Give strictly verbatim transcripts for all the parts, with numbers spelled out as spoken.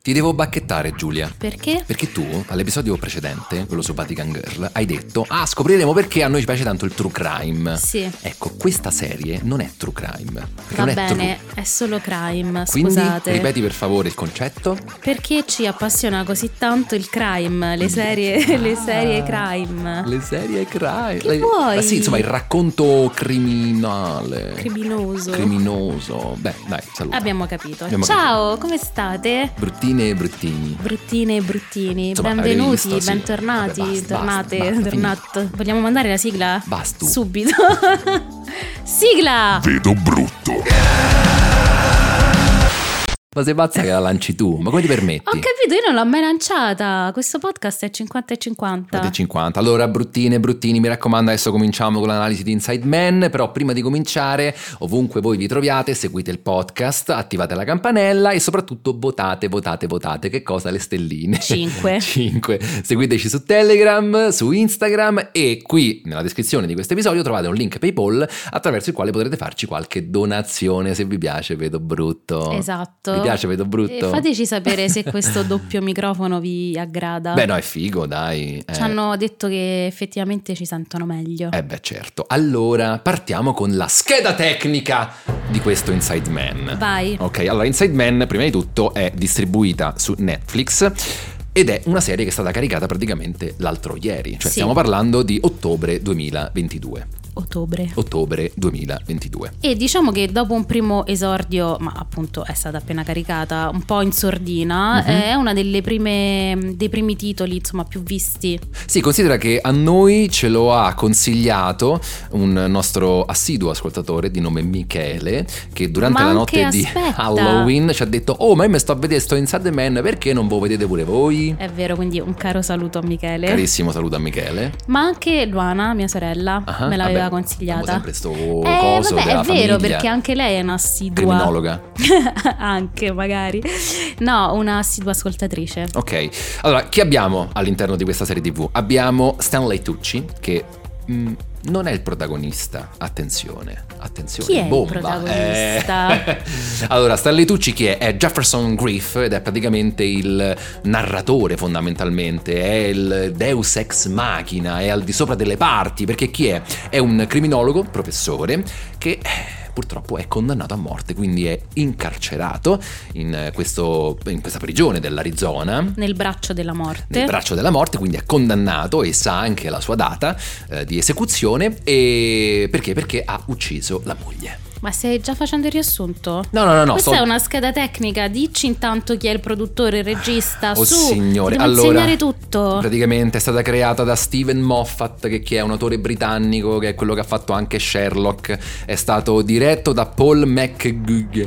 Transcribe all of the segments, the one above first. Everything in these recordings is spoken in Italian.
Ti devo bacchettare, Giulia. Perché? Perché tu, all'episodio precedente, quello su Vatican Girl, hai detto: ah, scopriremo perché a noi ci piace tanto il true crime. Sì. Ecco, questa serie non è true crime. Va non è bene, true. è solo crime, Quindi, scusate. ripeti per favore il concetto. Perché ci appassiona così tanto il crime, le serie, Ah, le serie crime. Le serie crime. Che Le- vuoi? Ma sì, insomma, il racconto criminale. Criminoso. Criminoso. Beh, dai, saluta. Abbiamo capito. Abbiamo Ciao, come state? Bruttine e bruttini. Bruttine e bruttini, Insomma, avete benvenuti, visto, sì. bentornati, Vabbè, basta, tornate, basta, basta, tornato. Vogliamo mandare la sigla? Basta. Subito. Sigla! Vedo brutto. Ma sei pazza che la lanci tu? Ma come ti permetti? Ho capito, io non l'ho mai lanciata. Questo podcast è cinquanta e cinquanta. Fate cinquanta. Allora, bruttine, bruttini, mi raccomando, adesso cominciamo con l'analisi di Inside Man. Però prima di cominciare, ovunque voi vi troviate, seguite il podcast, attivate la campanella e soprattutto votate, votate, votate. Che cosa? Le stelline. Cinque. Cinque. Seguiteci su Telegram, su Instagram e qui nella descrizione di questo episodio trovate un link PayPal attraverso il quale potrete farci qualche donazione se vi piace Vedo Brutto. Esatto. Vi piace Vedo Brutto? E fateci sapere se questo doppio microfono vi aggrada. Beh, no, è figo, dai. Ci Eh. hanno detto che effettivamente ci sentono meglio. Eh beh, certo. Allora, partiamo con la scheda tecnica di questo Inside Man. Vai. Ok, allora Inside Man, prima di tutto, è distribuita su Netflix ed è una serie che è stata caricata praticamente l'altro ieri. Cioè, Sì. stiamo parlando di ottobre duemilaventidue. Ottobre. Ottobre duemilaventidue. E diciamo che dopo un primo esordio, ma appunto è stata appena caricata, un po' in sordina, Mhm. è una delle prime dei primi titoli, insomma, più visti. Sì, considera che a noi ce lo ha consigliato un nostro assiduo ascoltatore di nome Michele, che durante Ma la anche notte di aspetta. Halloween ci ha detto: oh, ma io mi sto a vedere sto Inside Man, perché non voi vedete pure voi? È vero, quindi un caro saluto a Michele. Carissimo saluto a Michele. Ma anche Luana, mia sorella, Ah, me l'aveva vabbè, consigliata. abbiamo sempre sto Eh, coso vabbè, della è vero, famiglia. perché anche lei è un'assidua. Criminologa. Anche magari. No, una assidua ascoltatrice. Ok, allora chi abbiamo all'interno di questa serie tivù? Abbiamo Stanley Tucci che mh, non è il protagonista, attenzione, attenzione, Chi è il bomba. protagonista? Eh. Allora, Stanley Tucci chi è? È Jefferson Griff ed è praticamente il narratore fondamentalmente, è il deus ex machina, è al di sopra delle parti, perché chi è? È un criminologo, professore, che purtroppo è condannato a morte, quindi è incarcerato in, questo, in questa prigione dell'Arizona, Nel braccio della morte. nel braccio della morte, quindi è condannato e sa anche la sua data eh, di esecuzione. E perché? Perché ha ucciso la moglie. Ma stai già facendo il riassunto? No, no, no, no. Questa sto- è una scheda tecnica, dici intanto chi è il produttore, il regista, Oh su, signore, ti devo allora insegnare tutto. praticamente è stata creata da Steven Moffat, che, che è un autore britannico, che è quello che ha fatto anche Sherlock. È stato diretto da Paul McGugan.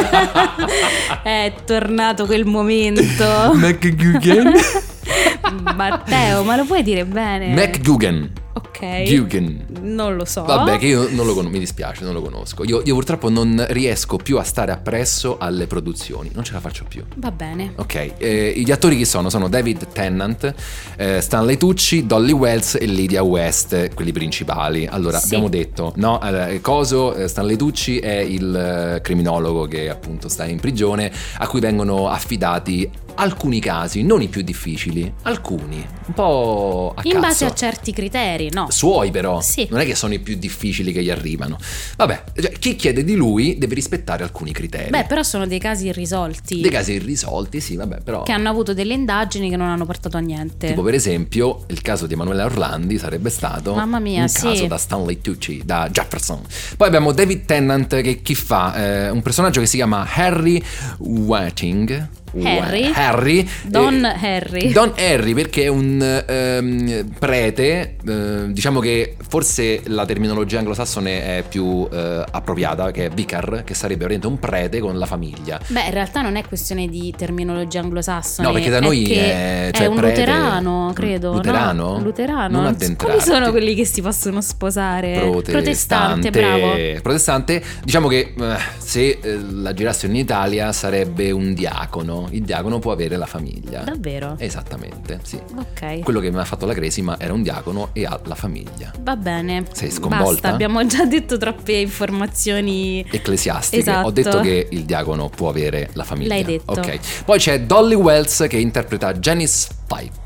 È tornato quel momento. McGugan? Matteo, ma lo puoi dire bene? McGugan. Ok. Gugan. Non lo so. Vabbè, che io non lo conosco, mi dispiace, non lo conosco. Io, io purtroppo non riesco più a stare appresso alle produzioni, non ce la faccio più. Va bene. Ok, eh, gli attori chi sono? Sono David Tennant, eh, Stanley Tucci, Dolly Wells e Lydia West, quelli principali. Allora, Sì. abbiamo detto, no, eh, coso, eh, Stanley Tucci è il eh, criminologo che appunto sta in prigione, a cui vengono affidati alcuni casi, non i più difficili, alcuni, un po' a In cazzo. base a certi criteri, no? Suoi però, Sì. non è che sono i più difficili che gli arrivano. Vabbè, cioè, chi chiede di lui deve rispettare alcuni criteri. Beh, però sono dei casi irrisolti. Dei casi irrisolti, sì, vabbè, però... Che hanno avuto delle indagini che non hanno portato a niente. Tipo per esempio il caso di Emanuela Orlandi sarebbe stato Mamma mia, un sì. caso da Stanley Tucci, da Jefferson. Poi abbiamo David Tennant che chi fa? Eh, un personaggio che si chiama Harry Whiting. Harry? Harry. Don eh, Harry. Don Harry perché è un ehm, prete, eh, diciamo che forse la terminologia anglosassone è più eh, appropriata, che è vicar, che sarebbe veramente un prete con la famiglia. Beh, in realtà non è questione di terminologia anglosassone. No, perché da noi che è, cioè è un prete- luterano, credo. Luterano? No? Luterano. Non Quali addentrarti. sono quelli che si possono sposare? Protestante, bravo. Protestante, diciamo che eh, se eh, la girassero in Italia sarebbe un diacono. diacono, il diacono può avere la famiglia. Davvero? Esattamente, sì. Ok. Quello che mi ha fatto la cresima era un diacono e ha la famiglia. Va bene. Sei sconvolta? Basta, abbiamo già detto troppe informazioni ecclesiastiche. Esatto. Ho detto che il diacono può avere la famiglia. L'hai detto. Ok. Poi c'è Dolly Wells che interpreta Janice Pipe.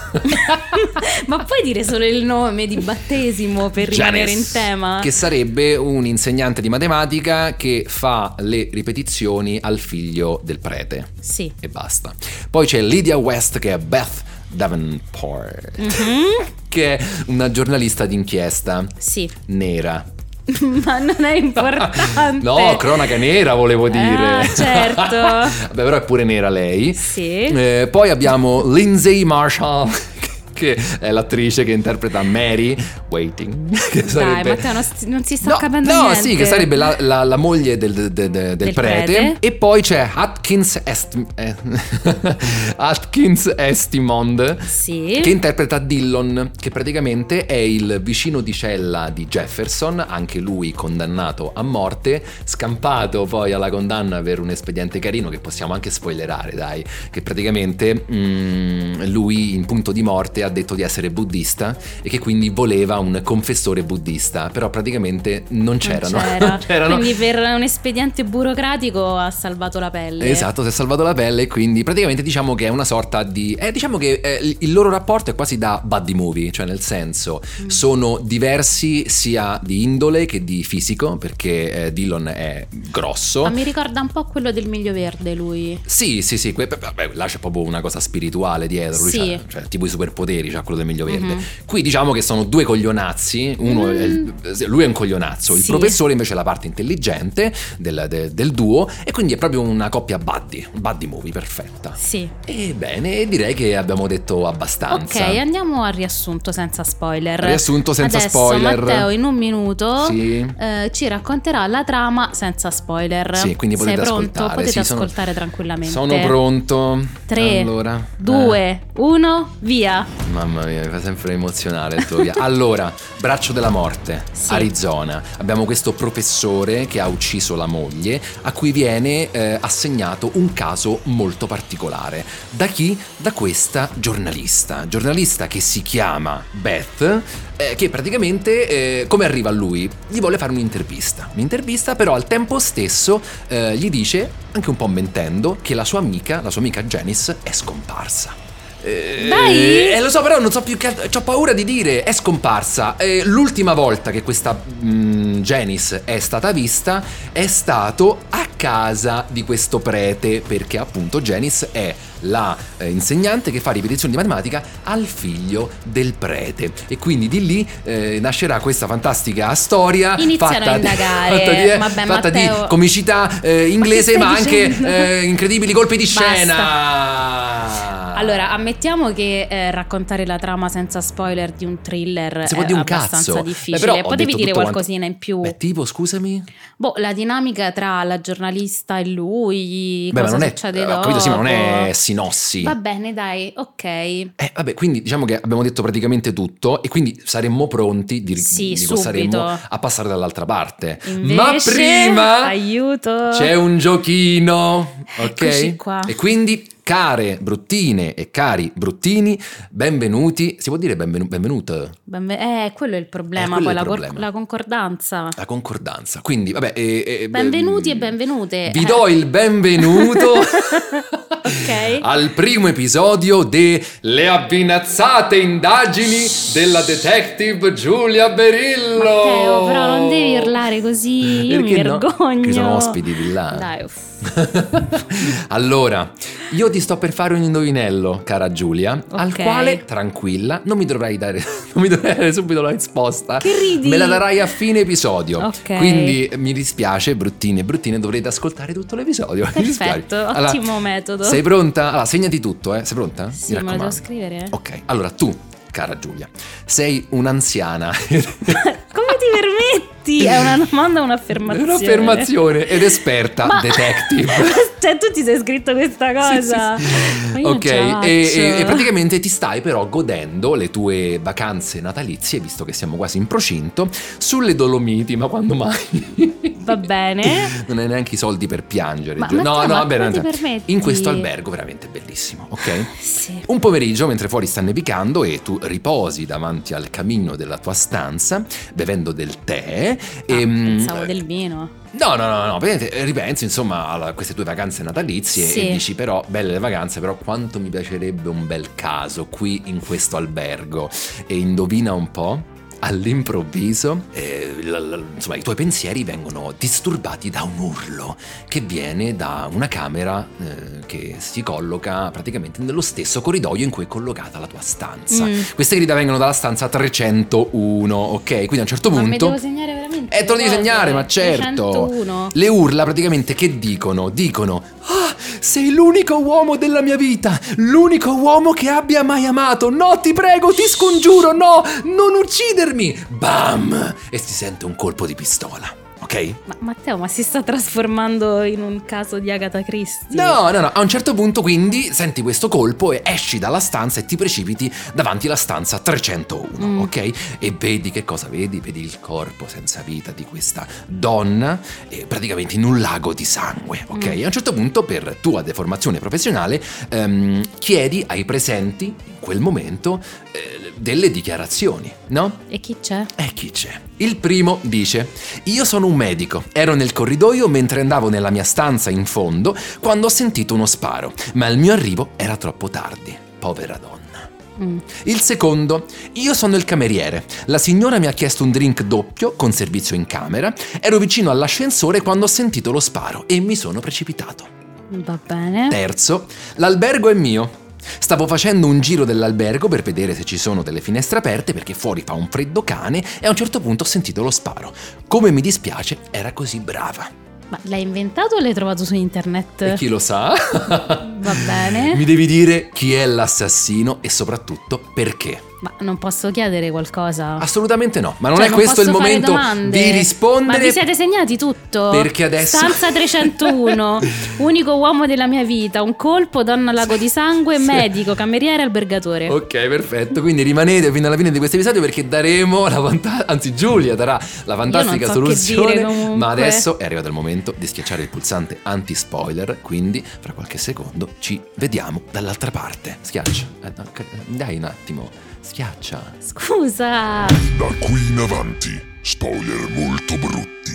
Ma puoi dire solo il nome di battesimo per rimanere in tema? Che sarebbe un insegnante di matematica che fa le ripetizioni al figlio del prete. Sì. E basta. Poi c'è Lydia West che è Beth Davenport, mm-hmm. che è una giornalista d'inchiesta. Sì. Nera. Ma non è importante. No, cronaca nera volevo dire. Ah, certo. Vabbè, però è pure nera lei. Sì. Eh, poi abbiamo Lindsay Marshall, che è l'attrice che interpreta Mary Waiting. Che sarebbe... Dai, Matteo, non, st- non si sta no, capendo no, niente. sì, che sarebbe la, la, la moglie del, del, del, del, del prete. prete. E poi c'è Atkins Est- eh, Atkins Estimond, sì. che interpreta Dillon, che praticamente è il vicino di cella di Jefferson, anche lui condannato a morte, scampato poi alla condanna per un espediente carino che possiamo anche spoilerare, dai, che praticamente mm, lui in punto di morte ha detto di essere buddista e che quindi voleva un confessore buddista, però praticamente non c'erano. Non c'era. non c'erano. Quindi per un espediente burocratico ha salvato la pelle. Esatto, si è salvato la pelle e quindi praticamente diciamo che è una sorta di... Eh, diciamo che eh, il loro rapporto è quasi da buddy movie, cioè nel senso mm. sono diversi sia di indole che di fisico, perché eh, Dillon è grosso. Ma mi ricorda un po' quello del Miglio Verde lui. Sì, sì, sì, que- beh, là c'è proprio una cosa spirituale dietro, lui sì. c'ha, cioè, tipo i superpoteri, c'ha quello del Miglio Verde. Mm-hmm. Qui diciamo che sono due coglionazzi, uno mm. è il, lui è un coglionazzo, sì. il professore invece è la parte intelligente del, de, del duo, e quindi è proprio una coppia buddy, buddy movie perfetta. Sì. Ebbene, direi che abbiamo detto abbastanza. Ok, andiamo al riassunto senza spoiler. Riassunto senza Adesso, spoiler. Matteo in un minuto sì. eh, ci racconterà la trama senza spoiler. Sì, quindi potete Sei ascoltare. pronto? Potete sì, ascoltare sono, tranquillamente. Sono pronto. tre, allora, due, uno, via. Mamma mia, mi fa sempre emozionare il tuo via. Allora, Braccio della Morte, sì. Arizona. Abbiamo questo professore che ha ucciso la moglie, a cui viene eh, assegnato un caso molto particolare. Da chi? Da questa giornalista. Giornalista che si chiama Beth, eh, che praticamente, eh, come arriva a lui? Gli vuole fare un'intervista. Un'intervista, però al tempo stesso eh, gli dice, anche un po' mentendo, che la sua amica, la sua amica Janice, è scomparsa. Eh, Dai! Eh, lo so, però non so più che altro. C'ho paura di dire, è scomparsa. Eh, l'ultima volta che questa mh, Janice è stata vista è stato a casa di questo prete, perché appunto Janice è la eh, insegnante che fa ripetizioni di matematica al figlio del prete, e quindi di lì eh, nascerà questa fantastica storia. Iniziano fatta a indagare. Di, fatta di, Vabbè, fatta Matteo, di comicità eh, inglese, ma, ma anche eh, incredibili colpi di Basta. scena. Allora, ammettiamo che eh, raccontare la trama senza spoiler di un thriller si può è dire un abbastanza cazzo. difficile. Beh, però potevi dire qualcosina quanto... in più. Beh, tipo, scusami. Boh, la dinamica tra la giornalista e lui. Beh, cosa ma non succede è, dopo. ho capito, sì, ma non è sinossi. Va bene, dai, ok. Eh, vabbè, quindi diciamo che abbiamo detto praticamente tutto, e quindi saremmo pronti, di, sì, dico, saremmo a passare dall'altra parte. Invece, ma prima aiuto, c'è un giochino, ok? Eccoci qua. E quindi, care bruttine e cari bruttini, benvenuti. Si può dire benvenu- benvenuto? Benve- eh, quello è il problema, eh, poi il la, problema. Cor- la concordanza. La concordanza. Quindi, vabbè, eh, eh, benvenuti eh, e benvenute. Vi do il benvenuto okay. al primo episodio de Le avvinazzate indagini della detective Giulia Berillo. Matteo, però non devi urlare così, io Perché mi no? vergogno. Che sono ospiti di là. Dai, uff. Allora, io ti sto per fare un indovinello, cara Giulia, okay. al quale, tranquilla, non mi dovrai dare non mi dovrai dare subito la risposta. Che ridi? Me la darai a fine episodio. Ok. Quindi mi dispiace, bruttine e bruttine, dovrete ascoltare tutto l'episodio. Perfetto, allora, ottimo metodo. Sei pronta? Allora, segnati tutto, eh? Sei pronta? Sì, me lo devo scrivere. Ok, allora tu, cara Giulia, sei un'anziana. Come ti permetti? permetti? È una domanda o un'affermazione? È un'affermazione ed esperta Ma... detective. Cioè tu ti sei scritto questa cosa? Sì, sì, sì. Ok, e, e, e praticamente ti stai però godendo le tue vacanze natalizie, visto che siamo quasi in procinto, sulle Dolomiti, ma quando mai? Va bene. Non hai neanche i soldi per piangere. Ma, no, Matteo, no, ma vabbè, come ti no, permetti? in questo albergo veramente bellissimo, ok? Sì. Un pomeriggio, mentre fuori sta nevicando e tu riposi davanti al camino della tua stanza, bevendo del tè. Ah, e, pensavo mm, del vino. No, no, no, no, ripensi insomma a queste tue vacanze natalizie sì. E dici però, belle le vacanze, però quanto mi piacerebbe un bel caso qui in questo albergo. E indovina un po'? All'improvviso, eh, l- l- insomma, i tuoi pensieri vengono disturbati da un urlo che viene da una camera eh, che si colloca praticamente nello stesso corridoio in cui è collocata la tua stanza. Mm. Queste grida vengono dalla stanza trecentouno, ok? Quindi a un certo ma punto... Ma mi devo segnare veramente? Eh, te lo devi segnare, ma certo! trecentouno. Le urla praticamente che dicono? Dicono... Ah, sei l'unico uomo della mia vita, l'unico uomo che abbia mai amato. No, ti prego, ti scongiuro, no, non uccidermi. Bam! E si sente un colpo di pistola. Ok? Ma Matteo, ma si sta trasformando in un caso di Agatha Christie? No, no, no, a un certo punto quindi senti questo colpo e esci dalla stanza e ti precipiti davanti alla stanza trecentouno, mm. ok? E vedi che cosa vedi? Vedi il corpo senza vita di questa donna eh, praticamente in un lago di sangue, ok? Mm. A un certo punto, per tua deformazione professionale, ehm, chiedi ai presenti in quel momento eh, delle dichiarazioni, no? E chi c'è? E chi c'è? Il primo dice: io sono un medico, ero nel corridoio mentre andavo nella mia stanza in fondo quando ho sentito uno sparo, ma il mio arrivo era troppo tardi. Povera donna. Mm. Il secondo: io sono il cameriere, la signora mi ha chiesto un drink doppio con servizio in camera, ero vicino all'ascensore quando ho sentito lo sparo e mi sono precipitato. Va bene. Terzo: l'albergo è mio. Stavo facendo un giro dell'albergo per vedere se ci sono delle finestre aperte perché fuori fa un freddo cane e a un certo punto ho sentito lo sparo. Come mi dispiace, era così brava. Ma l'hai inventato o l'hai trovato su internet? E chi lo sa? Va bene. Mi devi dire chi è l'assassino e soprattutto perché. Ma non posso chiedere qualcosa? Assolutamente no, ma non cioè, è non questo il momento domande. di rispondere. Ma vi siete segnati tutto? Perché adesso... Stanza trecentouno, unico uomo della mia vita, un colpo, donna lago di sangue, sì. Medico, cameriere, albergatore. Ok, perfetto, quindi rimanete fino alla fine di questo episodio perché daremo la fantastica, anzi Giulia darà la fantastica so soluzione, dire, ma adesso è arrivato il momento di schiacciare il pulsante anti-spoiler, quindi fra qualche secondo ci vediamo dall'altra parte. Schiaccia, eh, dai un attimo. Schiaccia. Scusa. Da qui in avanti, spoiler molto brutti.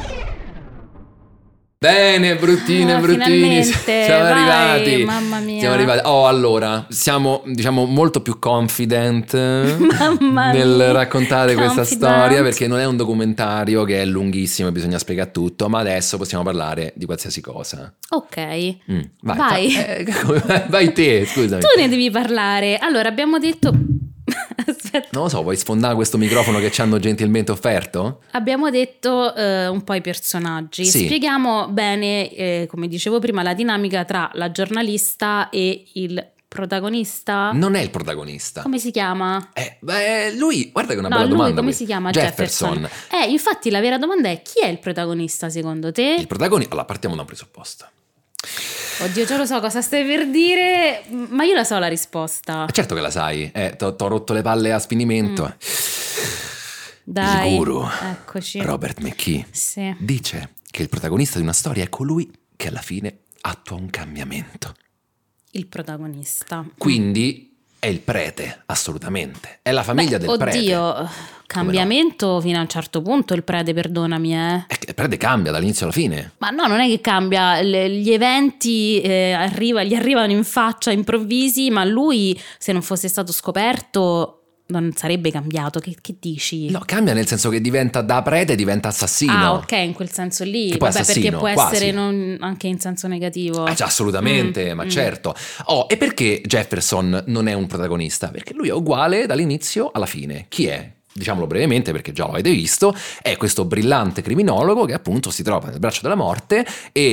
Bene, bruttine, ah, bruttini. Finalmente. Siamo Vai, arrivati. Mamma mia. Siamo arrivati. Oh, allora, siamo diciamo molto più confident mamma nel mia. raccontare Confident. questa storia perché non è un documentario che è lunghissimo e bisogna spiegare tutto, ma adesso possiamo parlare di qualsiasi cosa. Ok. Mm, vai. Vai. Eh, vai te, scusami. Tu ne devi parlare. Allora, abbiamo detto... Aspetta. Non lo so, vuoi sfondare questo microfono che ci hanno gentilmente offerto? Abbiamo detto eh, un po' i personaggi. Sì. Spieghiamo bene, eh, come dicevo prima, la dinamica tra la giornalista e il protagonista. Non è il protagonista. Come si chiama? Eh, beh, lui, guarda che è una no, bella lui, domanda. come qui. si chiama? Jefferson. Jefferson. Eh, infatti la vera domanda è: chi è il protagonista secondo te? Il protagonista, allora partiamo da un presupposto. Oddio, già lo so cosa stai per dire, ma io la so la risposta. Certo che la sai, eh, ti ho rotto le palle a sfinimento. Mm. Dai, il guru, eccoci. Robert McKee, sì. dice che il protagonista di una storia è colui che alla fine attua un cambiamento. Il protagonista. Quindi è il prete, assolutamente. È la famiglia Beh, del prete. Oddio, cambiamento no? Fino a un certo punto il prete, perdonami, eh. Il prete cambia dall'inizio alla fine. Ma no, non è che cambia, Le, gli eventi eh, arriva, gli arrivano in faccia improvvisi, ma lui, se non fosse stato scoperto, non sarebbe cambiato. Che, che dici? No, cambia nel senso che diventa da prete, diventa assassino. Ah, ok, in quel senso lì. Che poi Vabbè, perché può quasi. essere non, anche in senso negativo. Eh, assolutamente, mm, ma mm. certo. Oh, e perché Jefferson non è un protagonista? Perché lui è uguale dall'inizio alla fine. Chi è? Diciamolo brevemente perché già lo avete visto, è questo brillante criminologo che appunto si trova nel braccio della morte e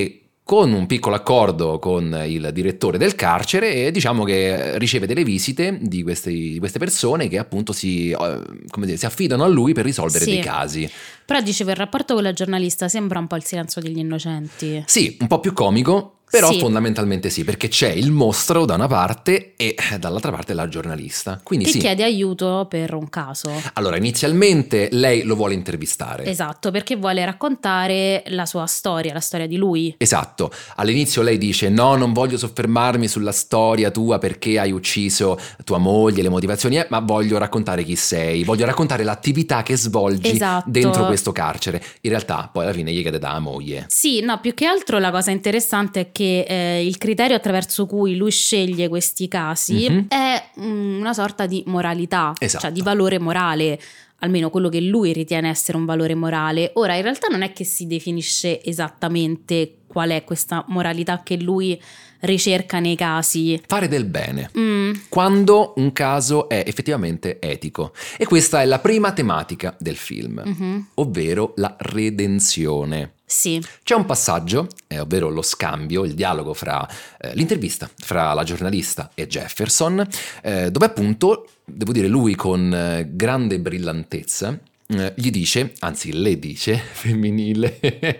con un piccolo accordo con il direttore del carcere, e diciamo che riceve delle visite di queste, di queste persone che appunto si, eh, come dire, si affidano a lui per risolvere Sì. dei casi. Però dicevo, il rapporto con la giornalista sembra un po' il silenzio degli innocenti. Sì, un po' più comico, però Sì. fondamentalmente sì, perché c'è il mostro da una parte e dall'altra parte la giornalista. Quindi Che sì. chiede aiuto per un caso. Allora, inizialmente lei lo vuole intervistare. Esatto, perché vuole raccontare la sua storia, la storia di lui. Esatto, all'inizio lei dice no, non voglio soffermarmi sulla storia tua perché hai ucciso tua moglie, le motivazioni, eh, ma voglio raccontare chi sei, voglio raccontare l'attività che svolgi Esatto. dentro questo carcere. In realtà poi alla fine gli chiede da moglie. Sì, no, più che altro la cosa interessante è che eh, il criterio attraverso cui lui sceglie questi casi Mhm. è mm, una sorta di moralità, Esatto. cioè di valore morale, almeno quello che lui ritiene essere un valore morale. Ora, in realtà non è che si definisce esattamente qual è questa moralità che lui ricerca nei casi. Fare del bene. Mm, Quando un caso è effettivamente etico. E questa è la prima tematica del film, mhm. ovvero la redenzione. Sì, C'è un passaggio, eh, ovvero lo scambio, il dialogo fra eh, l'intervista fra la giornalista e Jefferson, eh, dove appunto, devo dire, lui con eh, grande brillantezza eh, gli dice, anzi le dice, femminile,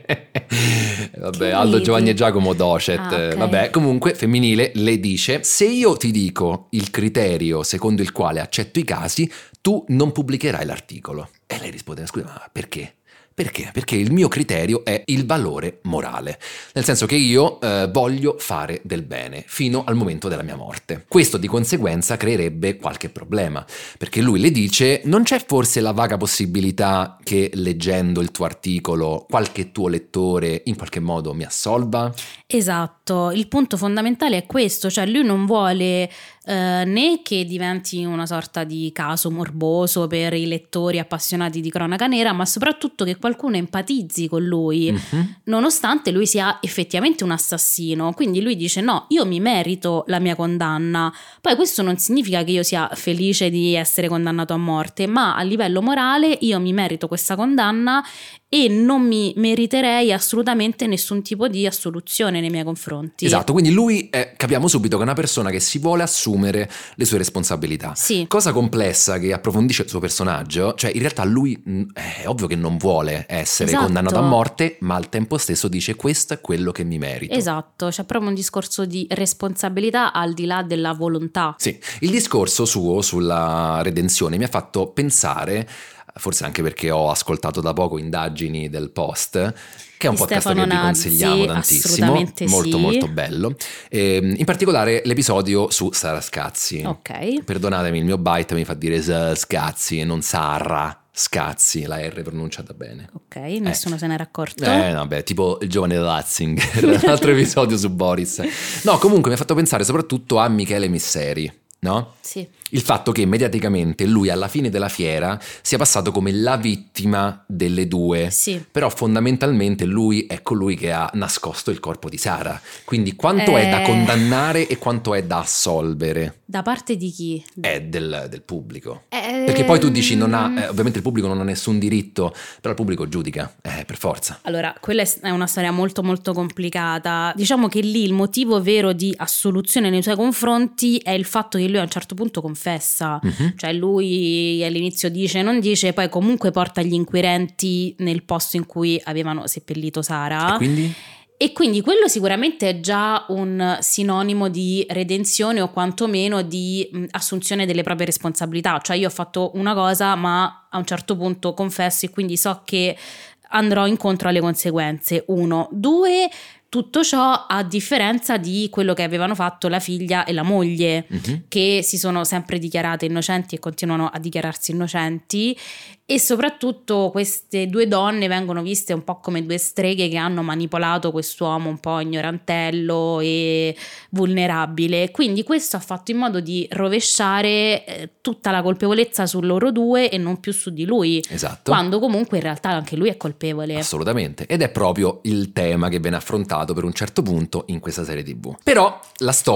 vabbè, Che Aldo, ridi? Giovanni e Giacomo Docet, Ah, eh, ok. vabbè, comunque femminile, le dice, se io ti dico il criterio secondo il quale accetto i casi, tu non pubblicherai l'articolo. E lei risponde, scusa, ma perché? Perché? Perché il mio criterio è il valore morale, nel senso che io eh, voglio fare del bene fino al momento della mia morte. Questo di conseguenza creerebbe qualche problema, perché lui le dice, non c'è forse la vaga possibilità che leggendo il tuo articolo qualche tuo lettore in qualche modo mi assolva? esatto. Il punto fondamentale è questo, cioè lui non vuole eh, né che diventi una sorta di caso morboso per i lettori appassionati di cronaca nera, ma soprattutto che qualcuno empatizzi con lui, Mhm. nonostante lui sia effettivamente un assassino. Quindi lui dice no, io mi merito la mia condanna. Poi questo non significa che io sia felice di essere condannato a morte, ma a livello morale io mi merito questa condanna e non mi meriterei assolutamente nessun tipo di assoluzione nei miei confronti. Esatto, quindi lui è, capiamo subito che è una persona che si vuole assumere le sue responsabilità. Sì. Cosa complessa che approfondisce il suo personaggio, cioè in realtà lui mh, è ovvio che non vuole essere Esatto. condannato a morte, ma al tempo stesso dice questo è quello che mi merito. Esatto, c'è proprio un discorso di responsabilità al di là della volontà. Sì, il discorso suo sulla redenzione mi ha fatto pensare, forse anche perché ho ascoltato da poco indagini del Post, che è un Di podcast Stefano che vi Nazzi, consigliamo tantissimo, assolutamente molto sì. molto bello. E, in particolare l'episodio su Sara Scazzi. Ok. Perdonatemi, il mio bite mi fa dire S- Scazzi e non Sara Scazzi, la R pronunciata bene. Ok, nessuno se n'era accorto. Eh, vabbè, tipo il giovane Ratzinger, un altro episodio su Boris. No, comunque mi ha fatto pensare soprattutto a Michele Misseri, no? Sì. Il fatto che mediaticamente lui alla fine della fiera sia passato come la vittima delle due. Sì. Però fondamentalmente lui è colui che ha nascosto il corpo di Sara. Quindi quanto è da Eh. condannare e quanto è da assolvere? Da parte di chi? È del, del pubblico. Eh, Perché poi tu dici, non ha, eh, ovviamente il pubblico non ha nessun diritto, però il pubblico giudica, eh, per forza. Allora, quella è una storia molto molto complicata. Diciamo che lì il motivo vero di assoluzione nei suoi confronti è il fatto che lui a un certo punto confessa. Mhm. Cioè lui all'inizio dice, non dice, poi comunque porta gli inquirenti nel posto in cui avevano seppellito Sara. E quindi? E quindi quello sicuramente è già un sinonimo di redenzione o quantomeno di mh, assunzione delle proprie responsabilità. Cioè io ho fatto una cosa ma a un certo punto confesso e quindi so che andrò incontro alle conseguenze. Uno. Due, tutto ciò a differenza di quello che avevano fatto la figlia e la moglie, Mhm. che si sono sempre dichiarate innocenti e continuano a dichiararsi innocenti, e soprattutto queste due donne vengono viste un po' come due streghe che hanno manipolato quest'uomo un po' ignorantello e vulnerabile. Quindi questo ha fatto in modo di rovesciare eh, tutta la colpevolezza su loro due e non più su di lui, Esatto. quando comunque in realtà anche lui è colpevole. Assolutamente, ed è proprio il tema che viene affrontato per un certo punto in questa serie tivù. Però la storia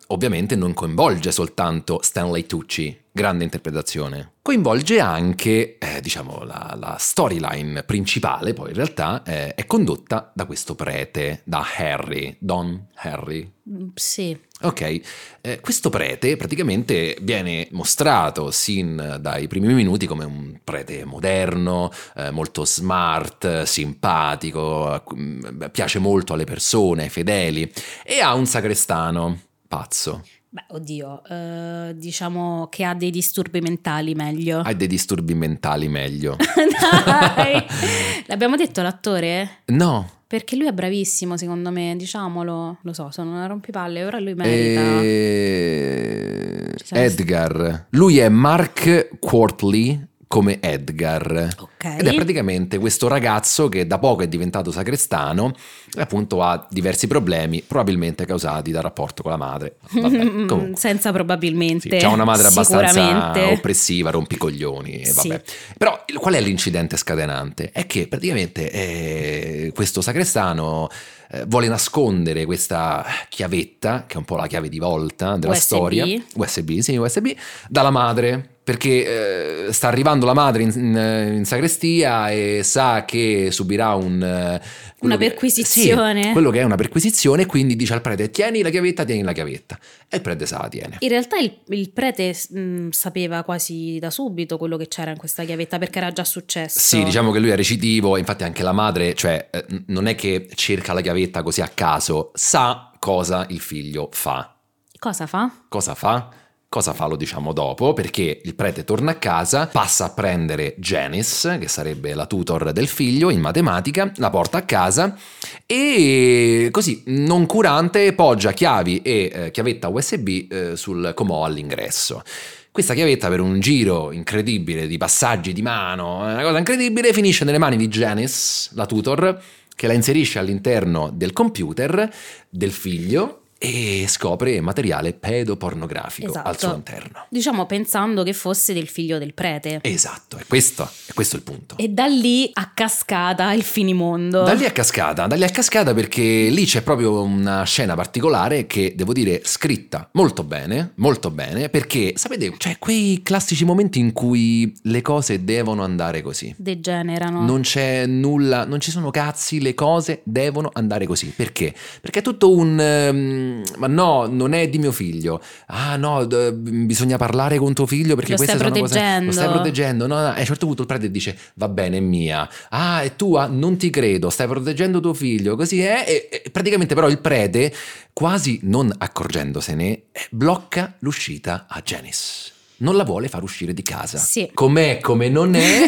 ovviamente non coinvolge soltanto Stanley Tucci, grande interpretazione, coinvolge anche, eh, diciamo, la, la storyline principale, poi in realtà eh, è condotta da questo prete, da Harry, Don Harry. Sì. Ok, eh, questo prete praticamente viene mostrato sin dai primi minuti come un prete moderno, eh, molto smart, simpatico, eh, piace molto alle persone, ai fedeli, e ha un sacrestano pazzo. Beh, oddio, eh, diciamo che ha dei disturbi mentali meglio. Ha dei disturbi mentali meglio. Dai! L'abbiamo detto l'attore? No. Perché lui è bravissimo, secondo me, diciamolo. Lo so, sono una rompipalle, ora lui merita. E... Edgar. Lui è Mark Quartley come Edgar. Ok. Ed è praticamente questo ragazzo che da poco è diventato sacrestano e appunto ha diversi problemi, probabilmente causati dal rapporto con la madre. Vabbè, comunque. Senza probabilmente. Sì, c'ha una madre abbastanza sicuramente oppressiva, rompicoglioni, e Sì. vabbè. Però qual è l'incidente scatenante? È che praticamente eh, questo sacrestano eh, vuole nascondere questa chiavetta, che è un po' la chiave di volta della U S B? storia, U S B, sì, U S B, dalla madre. Perché eh, sta arrivando la madre in, in, in sacrestia e sa che subirà un una che, perquisizione. Sì, quello che è una perquisizione, e quindi dice al prete: tieni la chiavetta, tieni la chiavetta. E il prete se la tiene. In realtà il, il prete mh, sapeva quasi da subito quello che c'era in questa chiavetta, perché era già successo. Sì, diciamo che lui è recitivo, infatti anche la madre, cioè eh, non è che cerca la chiavetta così a caso, sa cosa il figlio fa. Cosa fa? Cosa fa? Cosa fa lo diciamo dopo, perché il prete torna a casa, passa a prendere Janice, che sarebbe la tutor del figlio in matematica, la porta a casa e così, non curante, poggia chiavi e eh, chiavetta U S B eh, sul comò all'ingresso. Questa chiavetta, per un giro incredibile di passaggi di mano, una cosa incredibile, finisce nelle mani di Janice, la tutor, che la inserisce all'interno del computer del figlio e scopre materiale pedopornografico Esatto. al suo interno. Diciamo pensando che fosse del figlio del prete. Esatto, è questo, è questo il punto. E da lì a cascata il finimondo. Da lì a cascata, da lì a cascata perché lì c'è proprio una scena particolare che devo dire scritta molto bene, molto bene, perché sapete, c'è quei classici momenti in cui le cose devono andare così. Degenerano. Non c'è nulla, non ci sono cazzi, le cose devono andare così. Perché? Perché è tutto un... Um, ma no, non è di mio figlio. Ah no, d- bisogna parlare con tuo figlio perché Lo queste stai sono cose... proteggendo. Lo stai proteggendo. No, no. E a un certo punto il prete dice: va bene, è mia. Ah, è tua? Non ti credo, stai proteggendo tuo figlio. Così è. E, e praticamente però il prete, quasi non accorgendosene, blocca l'uscita a Janice. Non la vuole far uscire di casa. Sì. Com'è, come non è.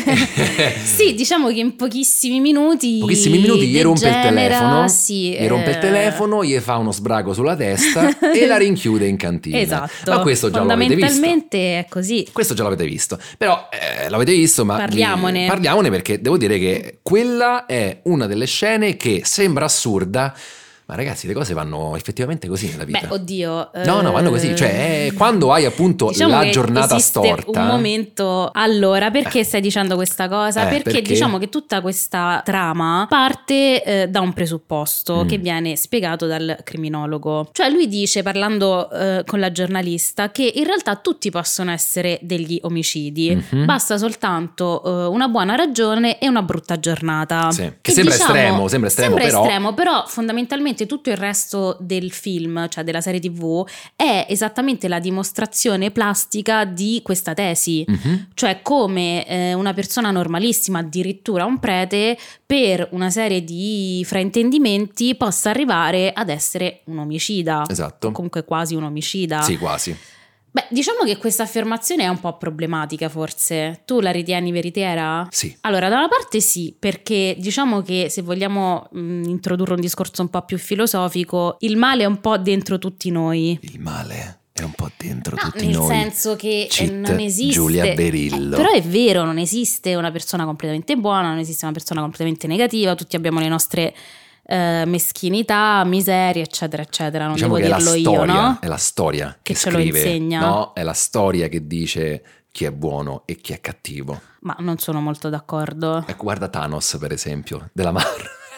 Sì, diciamo che in pochissimi minuti. Pochissimi minuti gli rompe il degenera, telefono. Sì, gli rompe il eh. telefono, gli fa uno sbraco sulla testa e la rinchiude in cantina. Esatto. Ma questo già l'avete visto. Fondamentalmente è così. Questo già l'avete visto. Però eh, l'avete visto, ma Parliamone. vi- parliamone perché devo dire che quella è una delle scene che sembra assurda. Ma ragazzi, le cose vanno effettivamente così nella vita. Beh, oddio. No, no, vanno così. Cioè, è quando hai appunto diciamo la che giornata esiste storta. un momento. Allora, perché stai dicendo questa cosa? Eh, perché, perché? diciamo che tutta questa trama parte eh, da un presupposto Mm. che viene spiegato dal criminologo. Cioè, lui dice, parlando eh, con la giornalista, che in realtà tutti possono essere degli omicidi. Mhm. Basta soltanto eh, una buona ragione e una brutta giornata. Sì. Che sembra estremo, sembra estremo, sembra però- estremo, però fondamentalmente tutto il resto del film, cioè della serie tivù, è esattamente la dimostrazione plastica di questa tesi. Mhm. Cioè come eh, una persona normalissima, addirittura un prete, per una serie di fraintendimenti possa arrivare ad essere un omicida. Esatto. O comunque quasi un omicida. Sì, quasi. Beh, diciamo che questa affermazione è un po' problematica, forse. Tu la ritieni veritiera? Sì. Allora, da una parte sì, perché diciamo che se vogliamo mh, introdurre un discorso un po' più filosofico, il male è un po' dentro tutti noi. Il male è un po' dentro No, tutti nel noi. senso che eh, Cheat non esiste. Giulia Berillo. Eh, però è vero, non esiste una persona completamente buona, non esiste una persona completamente negativa, tutti abbiamo le nostre eh, meschinità, miserie, eccetera, eccetera. Non Diciamo che devo è la dirlo storia, io, no? è la storia che, Che ce lo scrive, insegna. no? È la storia che dice chi è buono e chi è cattivo. Ma non sono molto d'accordo. Ecco, guarda Thanos per esempio, della Marvel.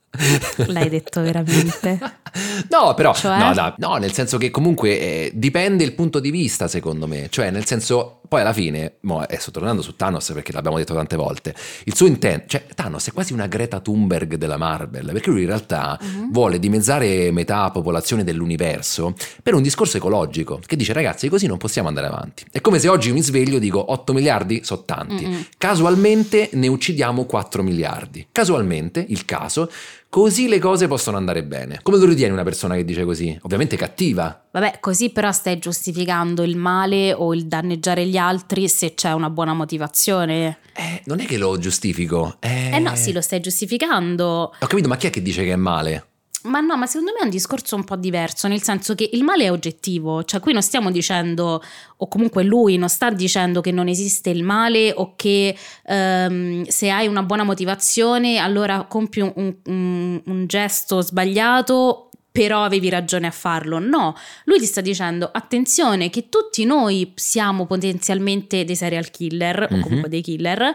L'hai detto veramente? No, però, Cioè? no, no, no, nel senso che comunque eh, dipende il punto di vista, secondo me. Cioè, nel senso, poi alla fine, mo adesso tornando su Thanos, perché l'abbiamo detto tante volte, il suo intento, cioè Thanos è quasi una Greta Thunberg della Marvel, perché lui in realtà uh-huh. vuole dimezzare metà popolazione dell'universo per un discorso ecologico, che dice ragazzi così non possiamo andare avanti. È come se oggi mi sveglio e dico otto miliardi sono tanti, uh-huh. casualmente ne uccidiamo quattro miliardi, casualmente, il caso, così le cose possono andare bene. Come lo ritieni una persona che dice così? Ovviamente cattiva. Vabbè, così però stai giustificando il male o il danneggiare gli altri se c'è una buona motivazione. Eh, non è che lo giustifico. Eh, eh no, sì, lo stai giustificando. Ho capito, ma chi è che dice che è male? Ma no, ma secondo me è un discorso un po' diverso, nel senso che il male è oggettivo, cioè qui non stiamo dicendo, o comunque lui non sta dicendo che non esiste il male o che um, se hai una buona motivazione allora compi un, un, un gesto sbagliato, però avevi ragione a farlo. No, lui ti sta dicendo attenzione che tutti noi siamo potenzialmente dei serial killer mm-hmm. o comunque dei killer.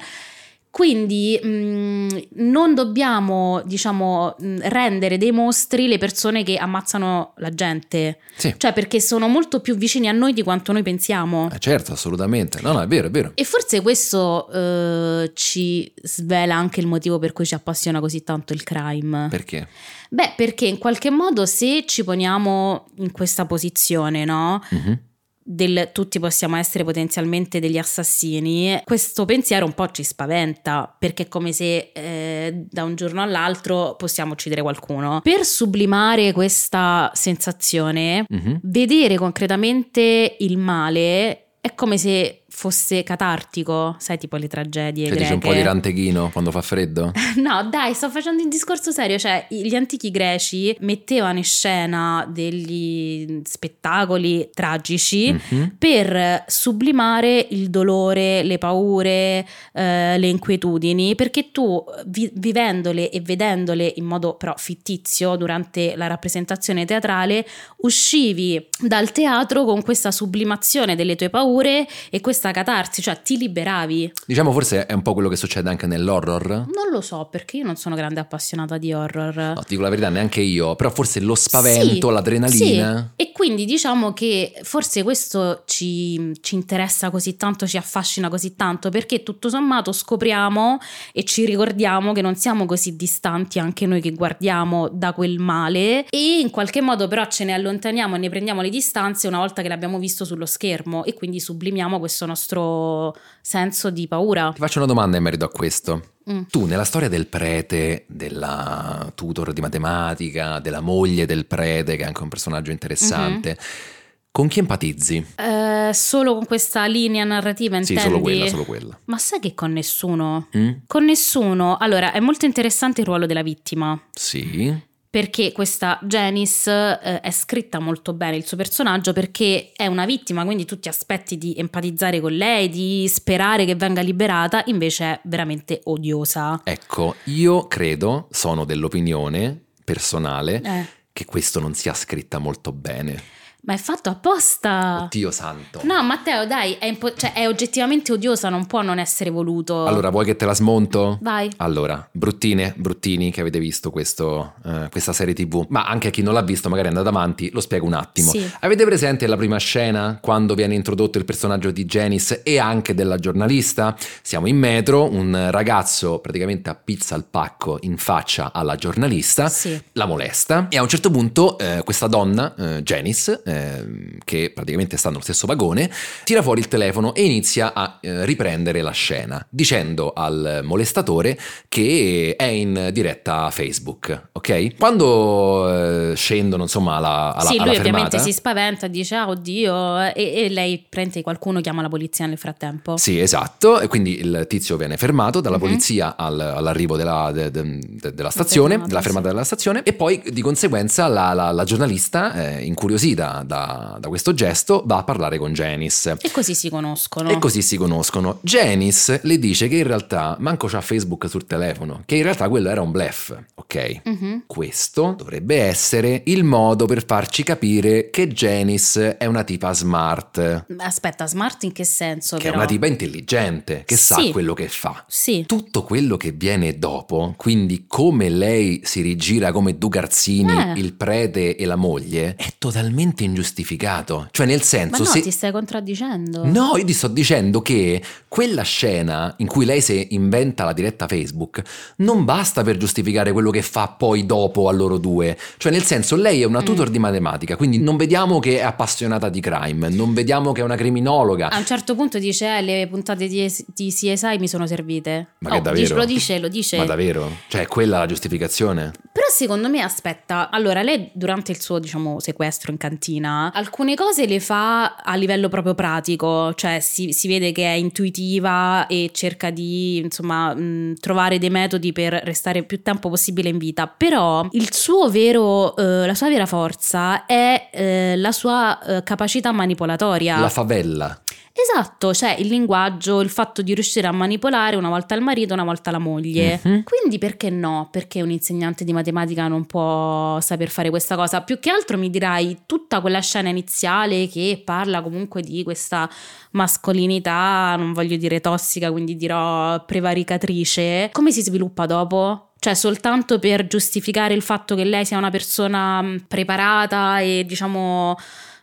Quindi mh, non dobbiamo, diciamo, mh, rendere dei mostri le persone che ammazzano la gente. Sì. Cioè, perché sono molto più vicini a noi di quanto noi pensiamo. Eh certo, assolutamente. No, no, è vero, è vero. E forse questo eh, ci svela anche il motivo per cui ci appassiona così tanto il crime. Perché? Beh, perché in qualche modo se ci poniamo in questa posizione, no? Mm-hmm. Del tutti possiamo essere potenzialmente degli assassini, questo pensiero un po' ci spaventa, perché è come se eh, da un giorno all'altro possiamo uccidere qualcuno. Per sublimare questa sensazione, mm-hmm. vedere concretamente il male è come se fosse catartico, sai, tipo le tragedie cioè, greche. Dici un po' di ranteghino quando fa freddo? No, dai, sto facendo un discorso serio, cioè gli antichi greci mettevano in scena degli spettacoli tragici mm-hmm. per sublimare il dolore, le paure, eh, le inquietudini, perché tu vi- vivendole e vedendole in modo però fittizio durante la rappresentazione teatrale uscivi dal teatro con questa sublimazione delle tue paure e questa catarsi, cioè ti liberavi. Diciamo forse è un po' quello che succede anche nell'horror. Non lo so, perché io non sono grande appassionata di horror. No, ti dico la verità, neanche io, però forse lo spavento, sì, l'adrenalina. Sì. E quindi diciamo che forse questo ci, ci interessa così tanto, ci affascina così tanto, perché tutto sommato scopriamo e ci ricordiamo che non siamo così distanti anche noi che guardiamo da quel male, e in qualche modo però ce ne allontaniamo e ne prendiamo le distanze una volta che l'abbiamo visto sullo schermo, e quindi sublimiamo questo nostro senso di paura. Ti faccio una domanda in merito a questo. Mm. Tu nella storia del prete, della tutor di matematica, della moglie del prete, che è anche un personaggio interessante, mm-hmm. con chi empatizzi? Eh, solo con questa linea narrativa, intendi? Sì, solo quella, solo quella. Ma sai che con nessuno? Mm? Con nessuno. Allora, è molto interessante il ruolo della vittima. Sì. Perché questa Janice eh, è scritta molto bene, il suo personaggio, perché è una vittima, quindi tu ti aspetti di empatizzare con lei, di sperare che venga liberata, invece è veramente odiosa. Ecco, io credo, sono dell'opinione personale, eh. che questo non sia scritta molto bene. Ma è fatto apposta. Dio santo. No, Matteo, dai, è, impo- cioè, è oggettivamente odiosa, non può non essere voluto. Allora, vuoi che te la smonto? Vai. Allora, bruttine, bruttini che avete visto questo, eh, questa serie tivù, ma anche a chi non l'ha visto magari è andato avanti, lo spiego un attimo. Sì. Avete presente la prima scena quando viene introdotto il personaggio di Janice e anche della giornalista? Siamo in metro, un ragazzo praticamente appizza il pacco in faccia alla giornalista, sì. la molesta, e a un certo punto eh, questa donna, eh, Janice, che praticamente sta nello stesso vagone, tira fuori il telefono e inizia a eh, riprendere la scena dicendo al molestatore che è in diretta a Facebook, ok? Quando eh, scendono insomma alla, alla, sì, alla lui fermata, ovviamente si spaventa, dice ah oddio, e, e lei prende qualcuno, chiama la polizia nel frattempo. Sì, esatto, e quindi il tizio viene fermato dalla mm-hmm. polizia al, all'arrivo della, de, de, de, della stazione, fermata, della fermata sì. della stazione, e poi di conseguenza la, la, la giornalista, eh, incuriosita da, da, da questo gesto, va a parlare con Janice. E così si conoscono. E così si conoscono. Janice le dice che in realtà manco c'ha Facebook sul telefono, che in realtà quello era un bluff, ok? Uh-huh. Questo dovrebbe essere il modo per farci capire che Janice è una tipa smart. Aspetta, smart in che senso? Che però? è una tipa intelligente, che sì. sa quello che fa. Sì. Tutto quello che viene dopo, quindi come lei si rigira come due garzini, eh. il prete e la moglie, è totalmente ingiustificato. Cioè nel senso... Ma no, se... ti stai contraddicendo. No, io ti sto dicendo che quella scena in cui lei si inventa la diretta Facebook non basta per giustificare quello che fa poi dopo a loro due. Cioè nel senso, lei è una tutor mm. di matematica, quindi non vediamo che è appassionata di crime, non vediamo che è una criminologa. A un certo punto dice eh, le puntate di, di C S I mi sono servite. Ma oh, che davvero? Dice, lo dice, lo dice. Ma davvero? Cioè è quella la giustificazione? Però secondo me, aspetta, allora lei durante il suo, diciamo, sequestro in cantina alcune cose le fa a livello proprio pratico, cioè si, si vede che è intuitiva e cerca di, insomma, mh, trovare dei metodi per restare più tempo possibile in vita. Però il suo vero, eh, la sua vera forza è eh, la sua eh, capacità manipolatoria. La favella. Esatto, cioè il linguaggio, il fatto di riuscire a manipolare una volta il marito, una volta la moglie. Mm-hmm. Quindi perché no? Perché un insegnante di matematica non può saper fare questa cosa? Più che altro mi dirai tutta quella scena iniziale che parla comunque di questa mascolinità, non voglio dire tossica, quindi dirò prevaricatrice. Come si sviluppa dopo? Cioè soltanto per giustificare il fatto che lei sia una persona preparata e diciamo...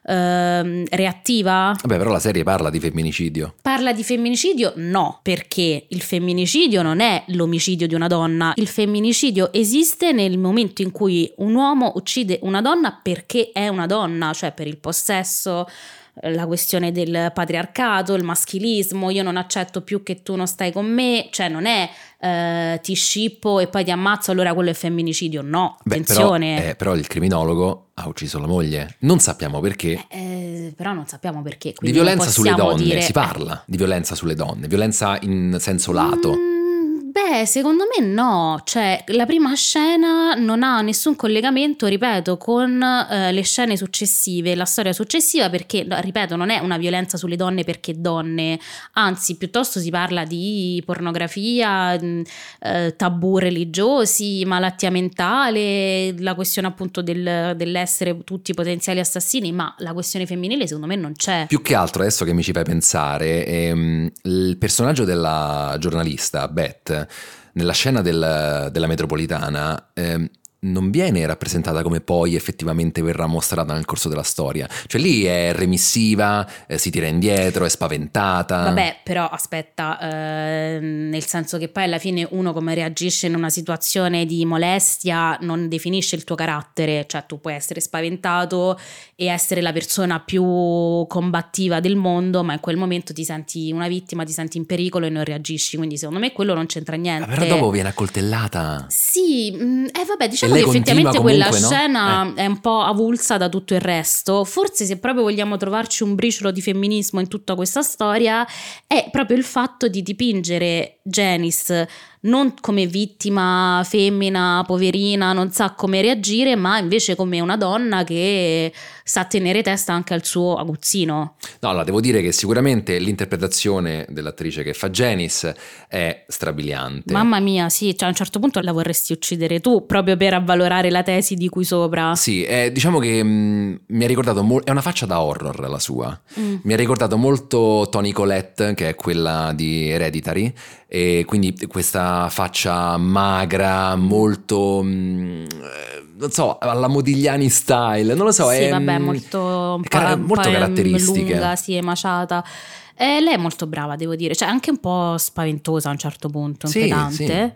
Uh, reattiva? Vabbè, però la serie parla di femminicidio. Parla di femminicidio? No, perché il femminicidio non è l'omicidio di una donna. Il femminicidio esiste nel momento in cui un uomo uccide una donna perché è una donna, cioè per il possesso, la questione del patriarcato, il maschilismo, io non accetto più che tu non stai con me, cioè non è eh, ti scippo e poi ti ammazzo, allora quello è femminicidio, no, Beh, attenzione. Però, eh, però il criminologo ha ucciso la moglie, non sappiamo perché. Eh, però non sappiamo perché. Di violenza sulle donne dire... si parla, di violenza sulle donne, violenza in senso lato. Mm. Beh, secondo me no, cioè la prima scena non ha nessun collegamento, ripeto, con eh, le scene successive, la storia successiva, perché, ripeto, non è una violenza sulle donne perché donne, anzi piuttosto si parla di pornografia, eh, tabù religiosi, malattia mentale, la questione appunto del, dell'essere tutti potenziali assassini, ma la questione femminile secondo me non c'è. Più che altro, adesso che mi ci fai pensare, ehm, il personaggio della giornalista, Beth, nella scena del, della metropolitana eh, non viene rappresentata come poi effettivamente verrà mostrata nel corso della storia, cioè lì è remissiva, eh, si tira indietro, è spaventata. Vabbè, però aspetta, eh, nel senso che poi alla fine uno come reagisce in una situazione di molestia non definisce il tuo carattere, cioè tu puoi essere spaventato e essere la persona più combattiva del mondo, ma in quel momento ti senti una vittima, ti senti in pericolo e non reagisci, quindi secondo me quello non c'entra niente. Ma però dopo viene accoltellata. Sì, eh vabbè, diciamo che effettivamente quella comunque, scena no? eh. è un po' avulsa da tutto il resto. Forse se proprio vogliamo trovarci un briciolo di femminismo in tutta questa storia è proprio il fatto di dipingere Janice non come vittima femmina, poverina, non sa come reagire, ma invece come una donna che sa tenere testa anche al suo aguzzino. No, allora devo dire che sicuramente l'interpretazione dell'attrice che fa Janice è strabiliante. Mamma mia, sì, cioè a un certo punto la vorresti uccidere tu proprio per avvalorare la tesi di cui sopra. Sì, eh, diciamo che mh, mi ha ricordato mo- è una faccia da horror la sua. Mm. Mi ha ricordato molto Toni Collette, che è quella di Hereditary, e quindi questa faccia magra, molto mh, non so, alla Modigliani style, non lo so, sì, è vabbè, molto un car- po', molto un po' caratteristiche. lunga, sì, emaciata. E lei è molto brava, devo dire, cioè anche un po' spaventosa a un certo punto, inquietante. Sì, sì.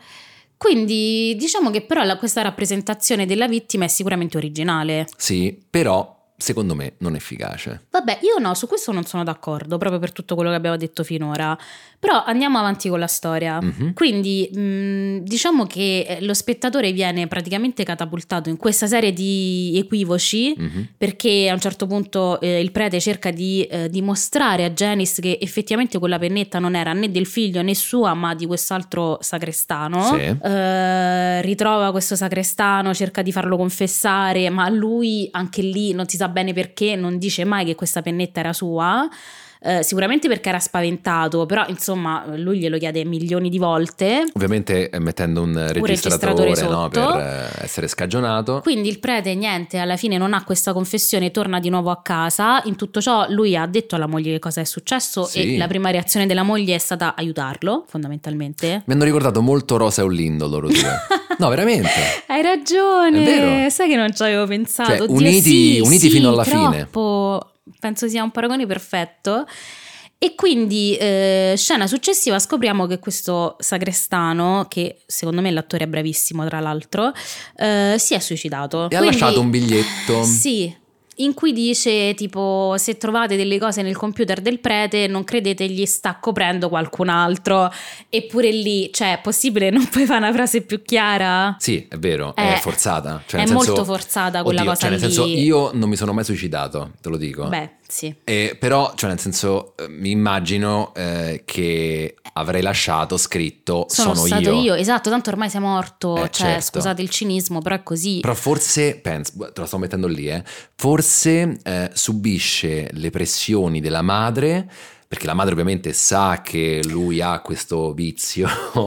Quindi diciamo che però la, questa rappresentazione della vittima è sicuramente originale. Sì, però secondo me non efficace. Vabbè, io no, su questo non sono d'accordo, proprio per tutto quello che abbiamo detto finora. Però andiamo avanti con la storia. Mm-hmm. Quindi mh, diciamo che lo spettatore viene praticamente catapultato in questa serie di equivoci, mm-hmm. perché a un certo punto eh, il prete cerca di eh, dimostrare a Janice che effettivamente quella pennetta non era né del figlio né sua, ma di quest'altro sacrestano. Sì. Eh, ritrova questo sacrestano, cerca di farlo confessare, ma lui anche lì non si sa bene perché, non dice mai che questa pennetta era sua. Uh, sicuramente perché era spaventato, però insomma lui glielo chiede milioni di volte, ovviamente mettendo un registratore, registratore no, per essere scagionato. Quindi il prete niente, alla fine non ha questa confessione, torna di nuovo a casa. In tutto ciò lui ha detto alla moglie che cosa è successo, sì. E la prima reazione della moglie è stata aiutarlo, fondamentalmente. Mi hanno ricordato molto Rosa e Olindo loro due. No, veramente. Hai ragione, sai che non ci avevo pensato. Cioè, Oddio, uniti, sì, uniti sì, fino alla troppo. fine. Penso sia un paragone perfetto. E quindi eh, scena successiva scopriamo che questo sagrestano, che secondo me l'attore è bravissimo tra l'altro, eh, si è suicidato. E quindi, ha lasciato un biglietto. Sì, in cui dice tipo: se trovate delle cose nel computer del prete non credetegli, sta coprendo qualcun altro. Eppure lì, cioè, è possibile, non puoi fare una frase più chiara? Sì, è vero, è, è forzata, cioè, è nel senso, molto forzata quella oddio, cosa cioè, nel lì. senso, io non mi sono mai suicidato, te lo dico. Beh, sì. E, però, cioè, nel senso, mi immagino eh, che avrei lasciato scritto sono, sono stato io. io. Esatto, tanto ormai sei morto, eh, cioè certo. Scusate il cinismo, però è così. Però forse, penso, te lo sto mettendo lì, eh, forse eh, subisce le pressioni della madre, perché la madre ovviamente sa che lui ha questo vizio.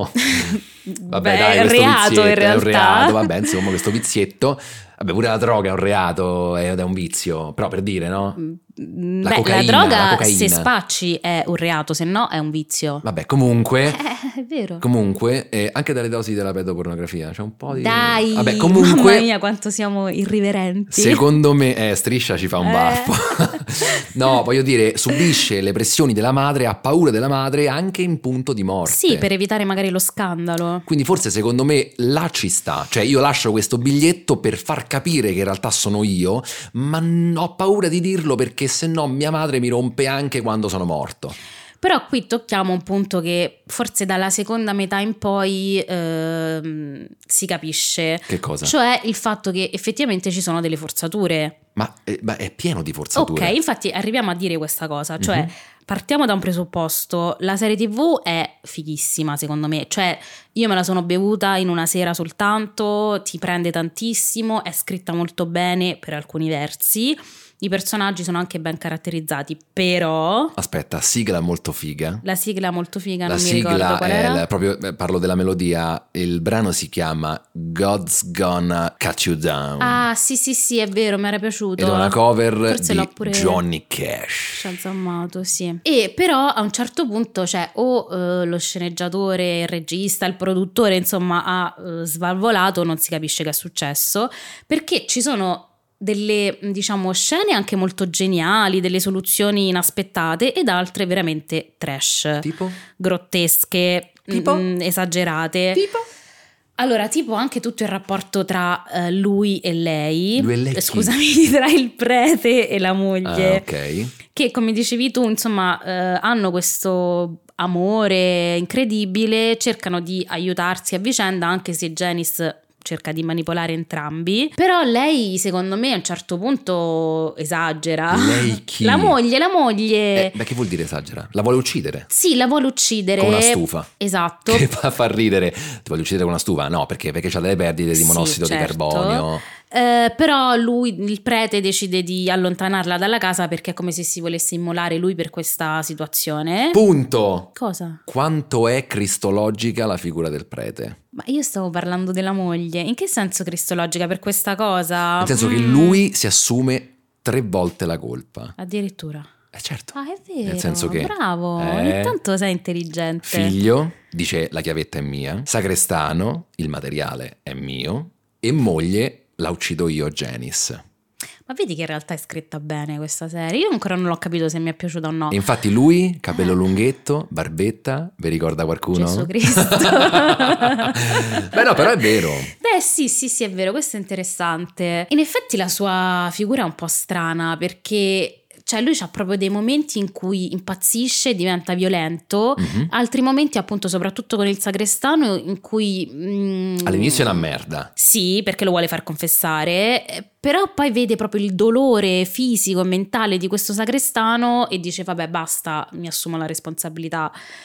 Vabbè, Beh, dai, è questo reato vizietto, in realtà. è un reato, vabbè, insomma, questo vizietto. Vabbè, pure la droga è un reato ed è un vizio, però per dire, no? La Beh, cocaina, la droga, la cocaina. se spacci è un reato, se no è un vizio. Vabbè, comunque, eh, è vero. Comunque, eh, anche dalle dosi della pedopornografia c'è un po' di... Dai, vabbè, comunque, mamma mia quanto siamo irriverenti. Secondo me, eh, Striscia ci fa un Eh. baffo. No, voglio dire, subisce le pressioni della madre, ha paura della madre anche in punto di morte. Sì, per evitare magari lo scandalo. Quindi forse secondo me là ci sta, cioè io lascio questo biglietto per far capire che in realtà sono io, ma ho paura di dirlo perché se no mia madre mi rompe anche quando sono morto. Però qui tocchiamo un punto che forse dalla seconda metà in poi ehm, si capisce. Che cosa? Cioè il fatto che effettivamente ci sono delle forzature. Ma, eh, ma è pieno di forzature. Ok, infatti arriviamo a dire questa cosa, cioè Mm-hmm. partiamo da un presupposto: la serie tivù è fighissima secondo me, cioè io me la sono bevuta in una sera soltanto, ti prende tantissimo, è scritta molto bene per alcuni versi, i personaggi sono anche ben caratterizzati, però... Aspetta, sigla molto figa. La sigla molto figa, La non mi ricordo sigla qual è era. la- proprio, eh, parlo della melodia, il brano si chiama God's Gonna Cut You Down. Ah sì sì sì, è vero, mi era piaciuto. Ed è una cover Forse di l'ho pure... Johnny Cash. Shazammato, sì. E però a un certo punto, cioè, o eh, lo sceneggiatore, il regista, il produttore, insomma, ha eh, svalvolato, non si capisce che è successo, perché ci sono delle, diciamo, scene anche molto geniali, delle soluzioni inaspettate ed altre veramente trash, Tipo? grottesche, Tipo? mm, esagerate. Tipo? Allora, tipo anche tutto il rapporto tra eh, lui e lei, Lui e lei chi? scusami, tra il prete e la moglie, Ah, ok. che come dicevi tu, insomma, eh, hanno questo amore incredibile, cercano di aiutarsi a vicenda, anche se Janice cerca di manipolare entrambi. Però lei, secondo me, a un certo punto esagera. Lei chi? La moglie, la moglie. Eh, beh, che vuol dire esagera? La vuole uccidere? Sì, la vuole uccidere. Con una stufa. Esatto. Che fa far ridere. Ti voglio uccidere con una stufa? No, perché? Perché c'ha delle perdite di Sì, monossido certo. di carbonio. Eh, però lui, il prete, decide di allontanarla dalla casa perché è come se si volesse immolare lui per questa situazione. Punto. Cosa? Quanto è cristologica la figura del prete? Ma io stavo parlando della moglie. In che senso cristologica per questa cosa? Nel senso che Mm, lui si assume tre volte la colpa. Addirittura. Eh certo. Ah, è vero. Nel senso che bravo. eh, Ogni tanto sei intelligente. Figlio, dice la chiavetta è mia. Sagrestano, il materiale è mio. E moglie, la uccido io, Janice. Ma vedi che in realtà è scritta bene questa serie. Io ancora non l'ho capito se mi è piaciuta o no. E infatti lui, capello lunghetto, barbetta, vi ricorda qualcuno? Gesù Cristo. Beh no, però è vero. Beh sì sì sì, è vero, questo è interessante. In effetti la sua figura è un po' strana perché... Cioè lui ha proprio dei momenti in cui impazzisce, diventa violento, Mhm. altri momenti appunto soprattutto con il sagrestano in cui... mm, All'inizio è una merda. Sì, perché lo vuole far confessare, eh, però poi vede proprio il dolore fisico e mentale di questo sagrestano e dice vabbè basta, mi assumo la responsabilità.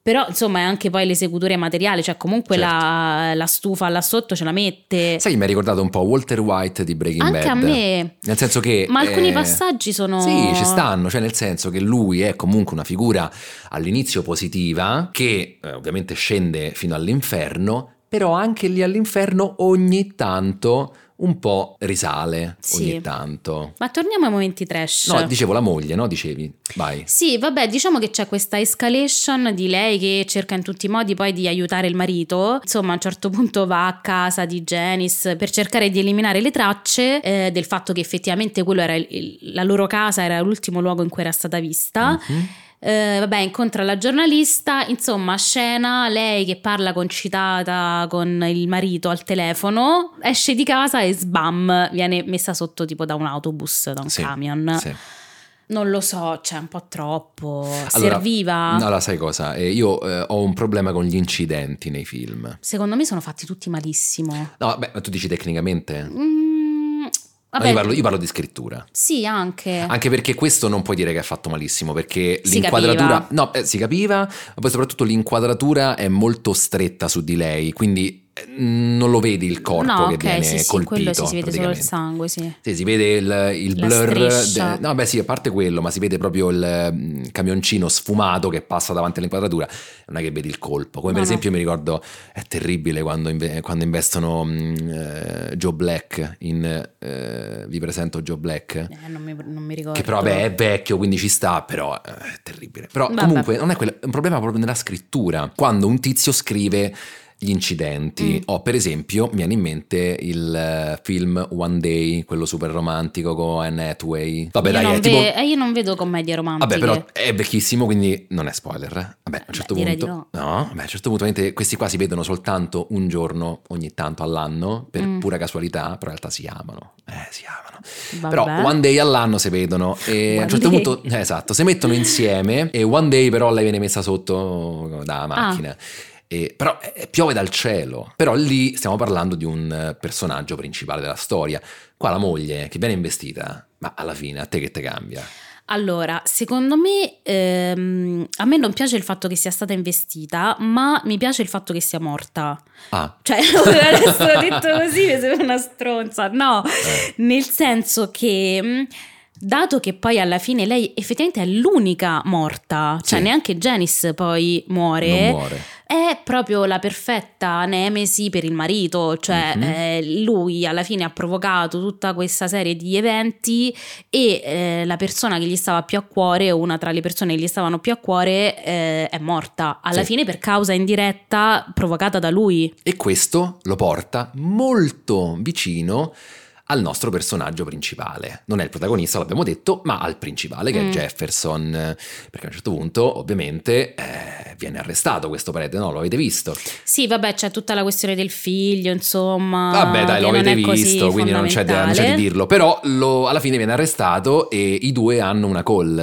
Però insomma è anche poi l'esecutore materiale, cioè comunque Certo. la, la stufa là sotto ce la mette. Sai, mi ha ricordato un po' Walter White di Breaking Anche Bad. a me. Nel senso che... Ma alcuni eh, passaggi sono... Sì, ci stanno, cioè nel senso che lui è comunque una figura all'inizio positiva, che eh, ovviamente scende fino all'inferno, però anche lì all'inferno ogni tanto un po' risale, Sì. ogni tanto. Ma torniamo ai momenti trash. No, dicevo la moglie, no? Dicevi, vai. Sì, vabbè, diciamo che c'è questa escalation di lei che cerca in tutti i modi poi di aiutare il marito. Insomma, a un certo punto va a casa di Janice per cercare di eliminare le tracce eh, del fatto che effettivamente quello era il- il- la loro casa, era l'ultimo luogo in cui era stata vista. Mhm. Eh, vabbè, incontra la giornalista, insomma, scena, lei che parla concitata con il marito al telefono, esce di casa e sbam, viene messa sotto tipo da un autobus, da un Sì, camion. sì. Non lo so, c'è un po' troppo. Allora, Serviva? Allora, sai cosa? Eh, io eh, ho un problema con gli incidenti nei film. Secondo me sono fatti tutti malissimo. No, beh, ma tu dici tecnicamente? Mm, No, vabbè, io, parlo, io parlo di scrittura. sì, anche. Anche perché questo non puoi dire che è fatto malissimo, perché Si l'inquadratura... capiva. No, eh, si capiva, ma poi soprattutto l'inquadratura è molto stretta su di lei, quindi eh, non lo vedi il corpo No, che ok, viene sì, sì, colpito. quello sì, si vede solo il praticamente. sangue, sì. Sì, si vede il, il La blur. striscia. de- no, beh, sì, a parte quello, ma si vede proprio il mm, camioncino sfumato che passa davanti all'inquadratura. Non è che vedi il colpo. Come No, per no. esempio, mi ricordo, è terribile quando, inve- quando investono mm, eh, Joe Black in eh, Vi presento Joe Black. Eh, non, mi, non mi ricordo. Che però, vabbè, è vecchio, quindi ci sta, però eh, è terribile. Però Vabbè. comunque non è quello, è un problema proprio nella scrittura. Quando un tizio scrive gli incidenti, Mm. o per esempio mi viene in mente il eh, film One Day, quello super romantico con Anne Hathaway. Vabbè, io, dai, non è tipo... ve- eh, io non vedo commedie romantiche. Vabbè, però è vecchissimo, quindi non è spoiler. eh. Vabbè, a un certo Beh, direi punto. di No, vabbè, a un certo punto ovviamente, questi qua si vedono soltanto un giorno ogni tanto all'anno, per Mm. pura casualità, però in realtà si amano. Eh, si amano. Vabbè. Però one day all'anno si vedono e a One un certo day. punto, eh, esatto, si mettono insieme e one day però lei viene messa sotto dalla macchina. E, però eh, piove dal cielo. Però lì stiamo parlando di un eh, personaggio principale della storia. Qua la moglie che viene investita, ma alla fine a te che te cambia? Allora, secondo me, ehm, a me non piace il fatto che sia stata investita, ma mi piace il fatto che sia morta. Ah, Cioè, adesso ho detto così, mi sembra una stronza. No, Eh. nel senso che... mh, dato che poi alla fine lei effettivamente è l'unica morta, cioè Sì. neanche Janice poi muore, non muore. è proprio la perfetta nemesi per il marito, cioè Mhm. eh, lui alla fine ha provocato tutta questa serie di eventi e eh, la persona che gli stava più a cuore, o una tra le persone che gli stavano più a cuore, eh, è morta, alla Sì. fine per causa indiretta provocata da lui. E questo lo porta molto vicino al nostro personaggio principale. Non è il protagonista, l'abbiamo detto, ma al principale che Mm. è Jefferson, perché a un certo punto ovviamente eh, viene arrestato questo prete, no? Lo avete visto? Sì, vabbè, c'è tutta la questione del figlio, insomma. Vabbè dai, lo che non avete è così visto, quindi non c'è, da- non c'è di fondamentale. dirlo, però lo- alla fine viene arrestato e i due hanno una call.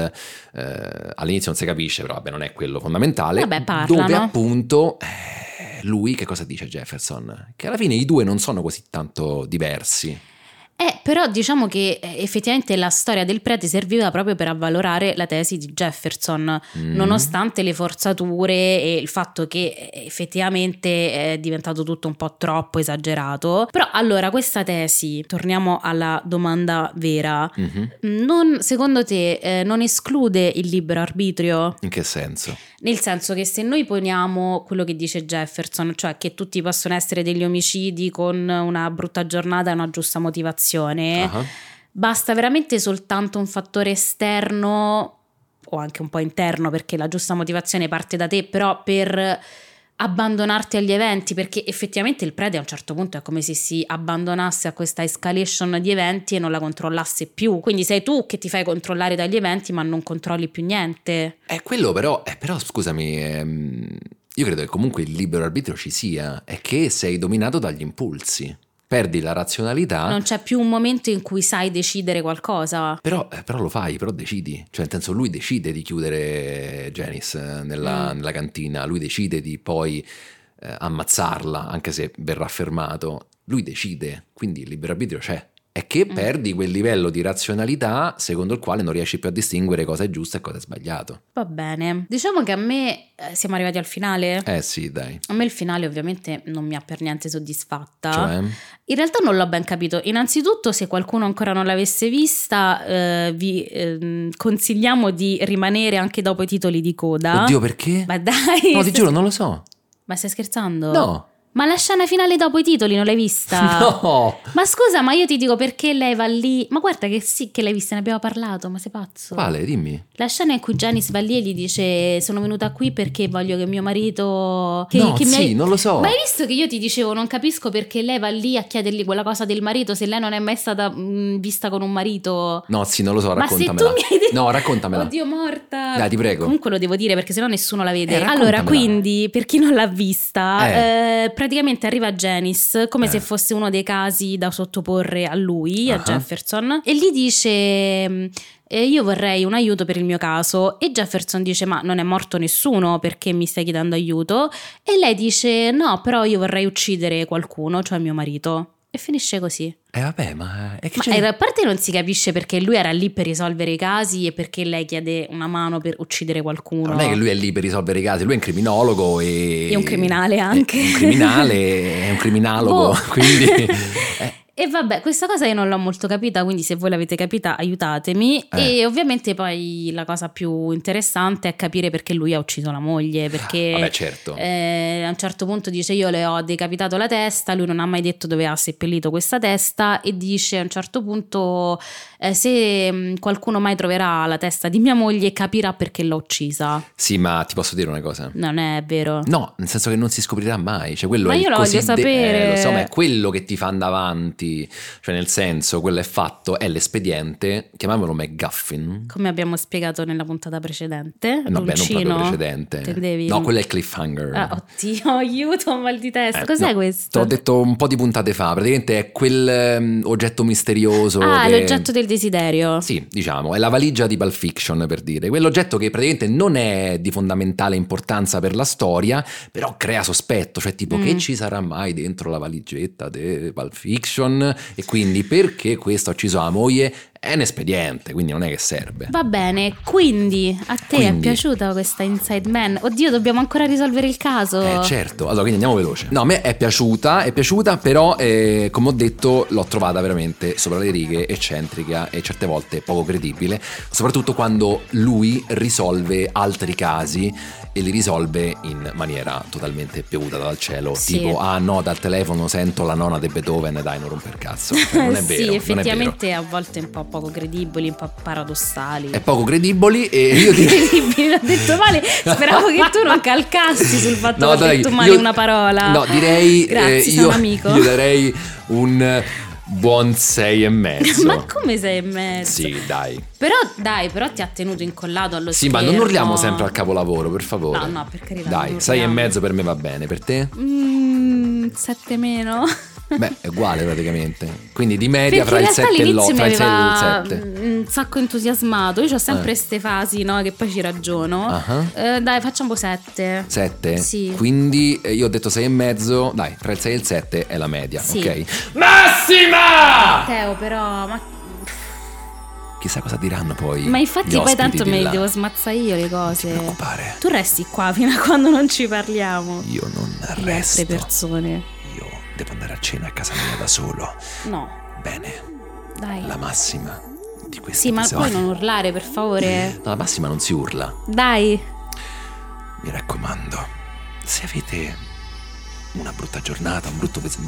Eh, all'inizio non si capisce, però vabbè, non è quello fondamentale. Vabbè, parlano. Dove appunto eh, lui che cosa dice Jefferson? Che alla fine i due non sono così tanto diversi. Eh, però diciamo che eh, effettivamente la storia del prete serviva proprio per avvalorare la tesi di Jefferson, Mm. nonostante le forzature e il fatto che eh, effettivamente è diventato tutto un po' troppo esagerato. Però allora questa tesi, torniamo alla domanda vera, Mhm. non, secondo te eh, non esclude il libero arbitrio? In che senso? Nel senso che se noi poniamo quello che dice Jefferson, cioè che tutti possono essere degli omicidi con una brutta giornata e una giusta motivazione, Ah. basta veramente soltanto un fattore esterno o anche un po' interno, perché la giusta motivazione parte da te, però per abbandonarti agli eventi, perché effettivamente il prete a un certo punto è come se si abbandonasse a questa escalation di eventi e non la controllasse più, quindi sei tu che ti fai controllare dagli eventi ma non controlli più niente. È quello però, eh, però scusami, ehm, io credo che comunque il libero arbitrio ci sia, è che sei dominato dagli impulsi, perdi la razionalità. Non c'è più un momento in cui sai decidere qualcosa. Però, eh, però lo fai, però decidi. Cioè, nel senso, lui decide di chiudere Janice eh, nella, Mm. nella cantina, lui decide di poi eh, ammazzarla, anche se verrà fermato. Lui decide, quindi il libero arbitrio c'è. è che Mm. perdi quel livello di razionalità secondo il quale non riesci più a distinguere cosa è giusto e cosa è sbagliato. Va bene. Diciamo che a me eh, siamo arrivati al finale. Eh sì, dai. A me il finale ovviamente non mi ha per niente soddisfatta. Cioè? In realtà non l'ho ben capito. Innanzitutto, se qualcuno ancora non l'avesse vista, eh, vi ehm, consigliamo di rimanere anche dopo i titoli di coda. Oddio, perché? Ma dai, No, ti stai- giuro, non lo so. ma stai scherzando? No. Ma la scena finale dopo i titoli non l'hai vista? No. Ma scusa, ma io ti dico perché lei va lì. Ma guarda che sì che l'hai vista, ne abbiamo parlato, ma sei pazzo? Quale? Dimmi. La scena in cui Janice va lì e gli dice: sono venuta qui perché voglio che mio marito che, No, che mi sì, hai-" non lo so. Ma hai visto che io ti dicevo non capisco perché lei va lì a chiedergli quella cosa del marito se lei non è mai stata mh, vista con un marito? No, sì, non lo so, Ma se raccontamela. tu mi hai detto... No, raccontamela. Oddio, morta. Dai, ti prego. Comunque lo devo dire perché sennò nessuno la vede. Eh, raccontamela. Allora, quindi, per chi non l'ha vista, Eh. eh, praticamente arriva Janice come Eh. se fosse uno dei casi da sottoporre a lui, a Ah. Jefferson, e gli dice: mh, eh, io vorrei un aiuto per il mio caso. E Jefferson dice: ma non è morto nessuno, perché mi stai chiedendo aiuto? E lei dice: no, però io vorrei uccidere qualcuno, cioè mio marito. E finisce così. Eh vabbè, ma è che Ma c'è... a parte non si capisce perché lui era lì per risolvere i casi e perché lei chiede una mano per uccidere qualcuno. Non è che lui è lì per risolvere i casi, lui è un criminologo e... È un criminale anche. È un criminale, è un criminalogo, Boh. quindi... eh, E vabbè, questa cosa io non l'ho molto capita, quindi se voi l'avete capita aiutatemi. Eh. E ovviamente poi la cosa più interessante è capire perché lui ha ucciso la moglie, perché Vabbè, certo. eh, a un certo punto dice: io le ho decapitato la testa, lui non ha mai detto dove ha seppellito questa testa, e dice a un certo punto eh, se mh, qualcuno mai troverà la testa di mia moglie capirà perché l'ho uccisa. Sì, ma ti posso dire una cosa? Non è vero. No, nel senso che non si scoprirà mai, cioè quello Ma è io il lo voglio coside- sapere. eh, lo so, ma è quello che ti fa andare avanti, cioè nel senso, quello è fatto, è l'espediente, chiamiamolo MacGuffin. Come abbiamo spiegato nella puntata precedente. No, beh, non proprio L'uncino. precedente. Intendevi? No, quello è il cliffhanger. Ah, oddio, aiuto, mal di testa. Eh, Cos'è no, questo? Te l'ho detto un po' di puntate fa, praticamente è quel ehm, oggetto misterioso. Ah, che... l'oggetto del desiderio. Sì, diciamo, è la valigia di Pulp Fiction, per dire. Quell'oggetto che praticamente non è di fondamentale importanza per la storia, però crea sospetto, cioè tipo Mm. che ci sarà mai dentro la valigetta di Pulp Fiction, e quindi perché questo ha ucciso la moglie è un espediente, quindi non è che serve. Va bene, quindi a te Quindi. è piaciuta questa Inside Man? Oddio, dobbiamo ancora risolvere il caso. Eh certo, allora quindi andiamo veloce. No, a me è piaciuta, è piaciuta, però eh, come ho detto l'ho trovata veramente sopra le righe, eccentrica e certe volte poco credibile, soprattutto quando lui risolve altri casi e li risolve in maniera totalmente piovuta dal cielo, Sì. tipo ah no, dal telefono sento la nonna di Beethoven, dai, non romper cazzo. Cioè, non è vero, sì, non è vero. effettivamente a volte un po' poco credibili, un po' paradossali. È poco credibili e io ti... Credibili, l'ho detto male. Speravo che tu non calcassi sul fatto No, che ho dai, detto male io- una parola. No, direi Grazie, eh, sei io, un amico. io darei un buon sei e mezzo. Ma come sei e mezzo? Sì, dai. Però dai, però ti ha tenuto incollato allo Sì, schermo. ma non urliamo sempre al capolavoro, per favore. No, no, per carità, Dai, non sei e urliamo. mezzo per me va bene, per te? Mm, sette meno. Beh, è uguale praticamente. Quindi di media Perché fra in il realtà sette e all'inizio l'otto, mi fra il sei e aveva il sette. mm, un sacco entusiasmato. Io ho sempre Eh. ste fasi, no? Che poi ci ragiono. Ah. Eh, dai, facciamo sette. sette? Sì. Quindi eh, io ho detto sei e mezzo. Dai, tra il sei e il sette è la media, Sì. ok? Massima! Teo, però, ma, Chissà cosa diranno poi. ma infatti gli poi ospiti tanto di me là. le devo smazzare io le cose. Non ti preoccupare. Tu resti qua fino a quando non ci parliamo. Io non Le altre resto. persone. Io devo andare a cena a casa mia da solo. No, Bene, dai. la massima di questo Sì, ma episodio. poi non urlare, per favore. No, la massima non si urla. Dai. Mi raccomando, se avete una brutta giornata, un brutto ves-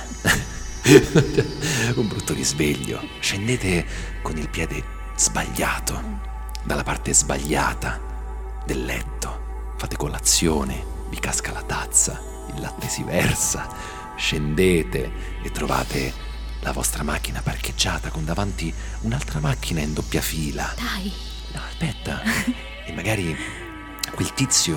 un brutto risveglio, scendete con il piede sbagliato, dalla parte sbagliata del letto, fate colazione, vi casca la tazza, il latte si versa, scendete e trovate la vostra macchina parcheggiata con davanti un'altra macchina in doppia fila. Dai. No, aspetta. E magari quel tizio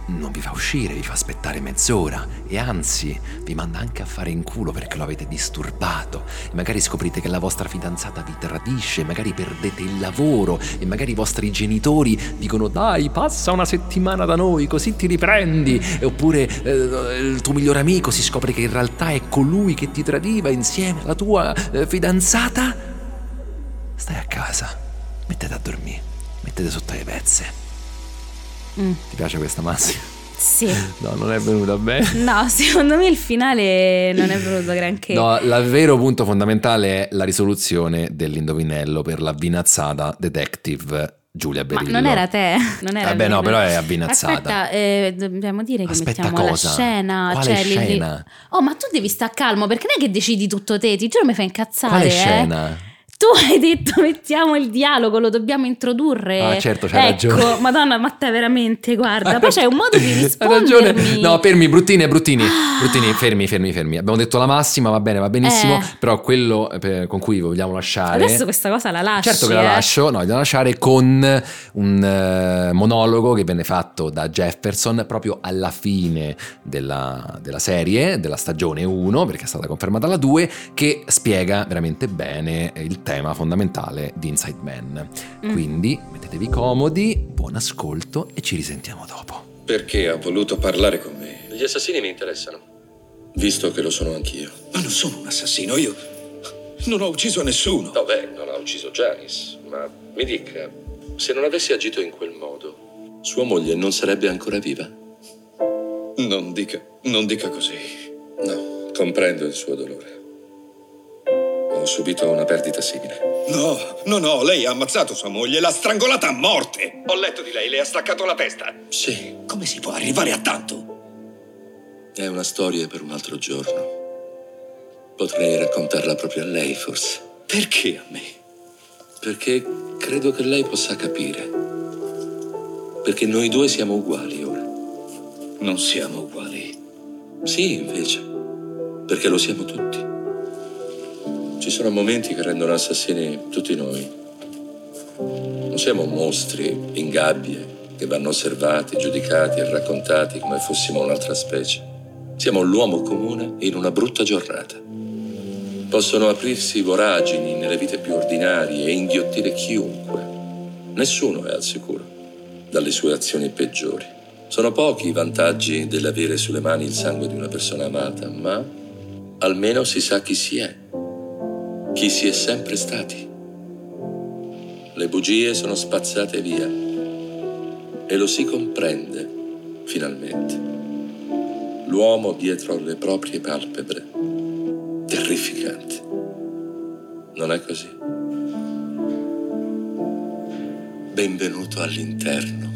non vi fa uscire, vi fa aspettare mezz'ora e anzi vi manda anche a fare in culo perché lo avete disturbato e magari scoprite che la vostra fidanzata vi tradisce, magari perdete il lavoro e magari i vostri genitori dicono dai passa una settimana da noi così ti riprendi, e oppure eh, il tuo migliore amico si scopre che in realtà è colui che ti tradiva insieme alla tua eh, fidanzata. Stai a casa, mettete a dormire, mettete sotto le pezze. Mm. Ti piace questa massima? Sì. No, non è venuta bene. No, secondo me il finale non è venuto granché. No, il vero punto fondamentale è la risoluzione dell'indovinello per l'avvinazzata detective Giulia Berillo. Ma non era te? Non era Vabbè, no, però è avvinazzata. Aspetta, eh, dobbiamo dire che Aspetta, mettiamo cosa? la scena. Quale cioè, scena? Li... Oh, ma tu devi stare calmo, perché non è che decidi tutto te, ti giuro mi fai incazzare. Quale eh? scena? Tu hai detto mettiamo il dialogo, lo dobbiamo introdurre. Ah, certo, c'hai ecco, ragione. Madonna, ma te veramente, guarda, poi c'è un modo di Hai rispondermi. ragione. No, fermi, bruttini, bruttini, bruttini, fermi, fermi, fermi. Abbiamo detto la massima, va bene, va benissimo, Eh. però quello per- con cui vogliamo lasciare. Adesso questa cosa la lasci. Certo che la eh. lascio, no, la lasciare con un eh, monologo che venne fatto da Jefferson proprio alla fine della, della serie, della stagione uno, perché è stata confermata la due, che spiega veramente bene il tema fondamentale di Inside Man. Mm. Quindi mettetevi comodi, buon ascolto e ci risentiamo dopo. Perché ha voluto parlare con me? Gli assassini mi interessano. Visto che lo sono anch'io. Ma non sono un assassino, io non ho ucciso nessuno. No, beh, non ha ucciso Janice, ma mi dica, se non avessi agito in quel modo, sua moglie non sarebbe ancora viva? Non dica, non dica così. No, comprendo il suo dolore. Ho subito una perdita simile. No, no, no, lei ha ammazzato sua moglie, l'ha strangolata a morte. Ho letto di lei, le ha staccato la testa. Sì, Come si può arrivare a tanto? è una storia per un altro giorno. Potrei raccontarla proprio a lei, forse. Perché a me? Perché credo che lei possa capire. Perché noi due siamo uguali ora. Non siamo uguali. Sì, invece. Perché lo siamo tutti. Ci sono momenti che rendono assassini tutti noi. Non siamo mostri in gabbie che vanno osservati, giudicati e raccontati come fossimo un'altra specie. Siamo l'uomo comune in una brutta giornata. Possono aprirsi voragini nelle vite più ordinarie e inghiottire chiunque. Nessuno è al sicuro dalle sue azioni peggiori. Sono pochi i vantaggi dell'avere sulle mani il sangue di una persona amata, ma almeno si sa chi si è. Chi si è sempre stati. Le bugie sono spazzate via e lo si comprende, finalmente. L'uomo dietro alle proprie palpebre. Terrificante. Non è così? Benvenuto all'interno.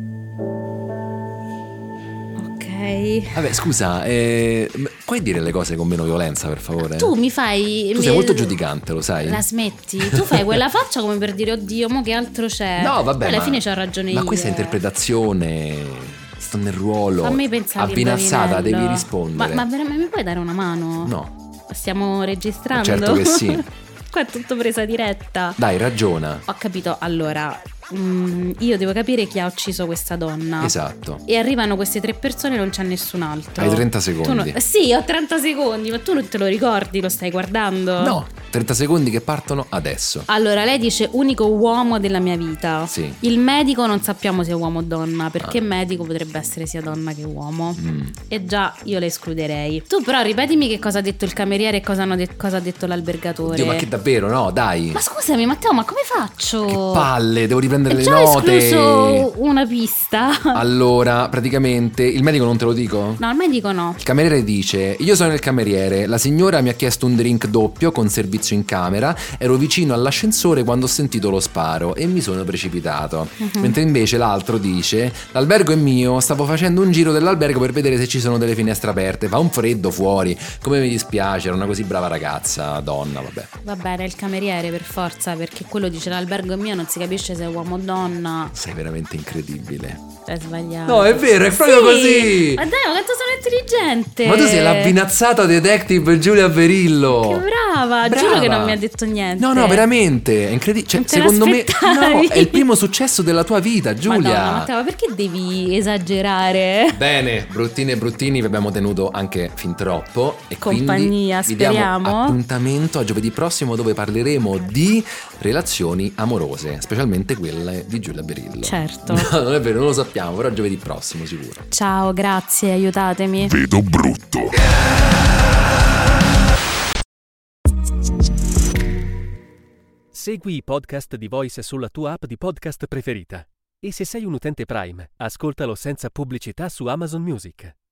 Ok. Vabbè, scusa, eh, puoi dire le cose con meno violenza, per favore? Tu mi fai. Tu mi- sei molto giudicante, lo sai? La smetti? Tu fai quella faccia come per dire oddio, mo che altro c'è? No, vabbè, Poi alla ma- fine c'ha ragione io. Ma questa è interpretazione, sto nel ruolo. Fammi pensare. Avvinazzata, Indovinello. devi rispondere. Ma, ma veramente mi puoi dare una mano? No, Stiamo registrando? certo che sì. Qua è tutto presa diretta. Dai, ragiona. Ho capito, allora, mm, io devo capire chi ha ucciso questa donna. Esatto. E arrivano queste tre persone e non c'è nessun altro. Hai trenta Tu secondi. non- Sì, ho trenta secondi, ma tu non te lo ricordi, lo stai guardando? No, trenta secondi che partono adesso. Allora, lei dice unico uomo della mia vita. Sì. Il medico non sappiamo se è uomo o donna, perché medico potrebbe essere sia donna che uomo. Mm. E già io le escluderei. Tu però ripetimi che cosa ha detto il cameriere e cosa, hanno de- cosa ha detto l'albergatore. Oddio, ma che davvero, no, dai. Ma scusami Matteo, ma come faccio? Che palle, devo riprendere Ho le già note. escluso una pista. Allora, praticamente, il medico non te lo dico? No, il medico no. Il cameriere dice: io sono il cameriere, la signora mi ha chiesto un drink doppio con servizio in camera, ero vicino all'ascensore quando ho sentito lo sparo e mi sono precipitato. Uh-huh. Mentre invece l'altro dice: l'albergo è mio, stavo facendo un giro dell'albergo per vedere se ci sono delle finestre aperte, fa un freddo fuori, come mi dispiace, era una così brava ragazza, donna, vabbè. Va bene, il cameriere per forza, perché quello dice l'albergo è mio, non si capisce se è uomo o donna. Sei veramente incredibile. È sbagliato. No, è vero, è proprio Sì. così. Ma dai, ma quanto sono intelligente. Ma tu sei l'avvinazzata detective Giulia Berillo. Che brava, Brava. Giulia giuro che non mi ha detto niente. No, no, veramente, è incredibile. Cioè, Non te secondo me l'aspettavi? no, è il primo successo della tua vita, Giulia. Madonna, Matteo, ma perché devi esagerare? Bene, bruttini e bruttini, vi abbiamo tenuto anche fin troppo e Compagnia, quindi vi diamo speriamo. appuntamento a giovedì prossimo, dove parleremo di relazioni amorose, specialmente quelle di Giulia Berillo. Certo. No, non è vero, non lo sappiamo, però giovedì prossimo sicuro. Ciao, grazie, aiutatemi. Vedo brutto. Segui i podcast di Voice sulla tua app di podcast preferita. E se sei un utente Prime, ascoltalo senza pubblicità su Amazon Music.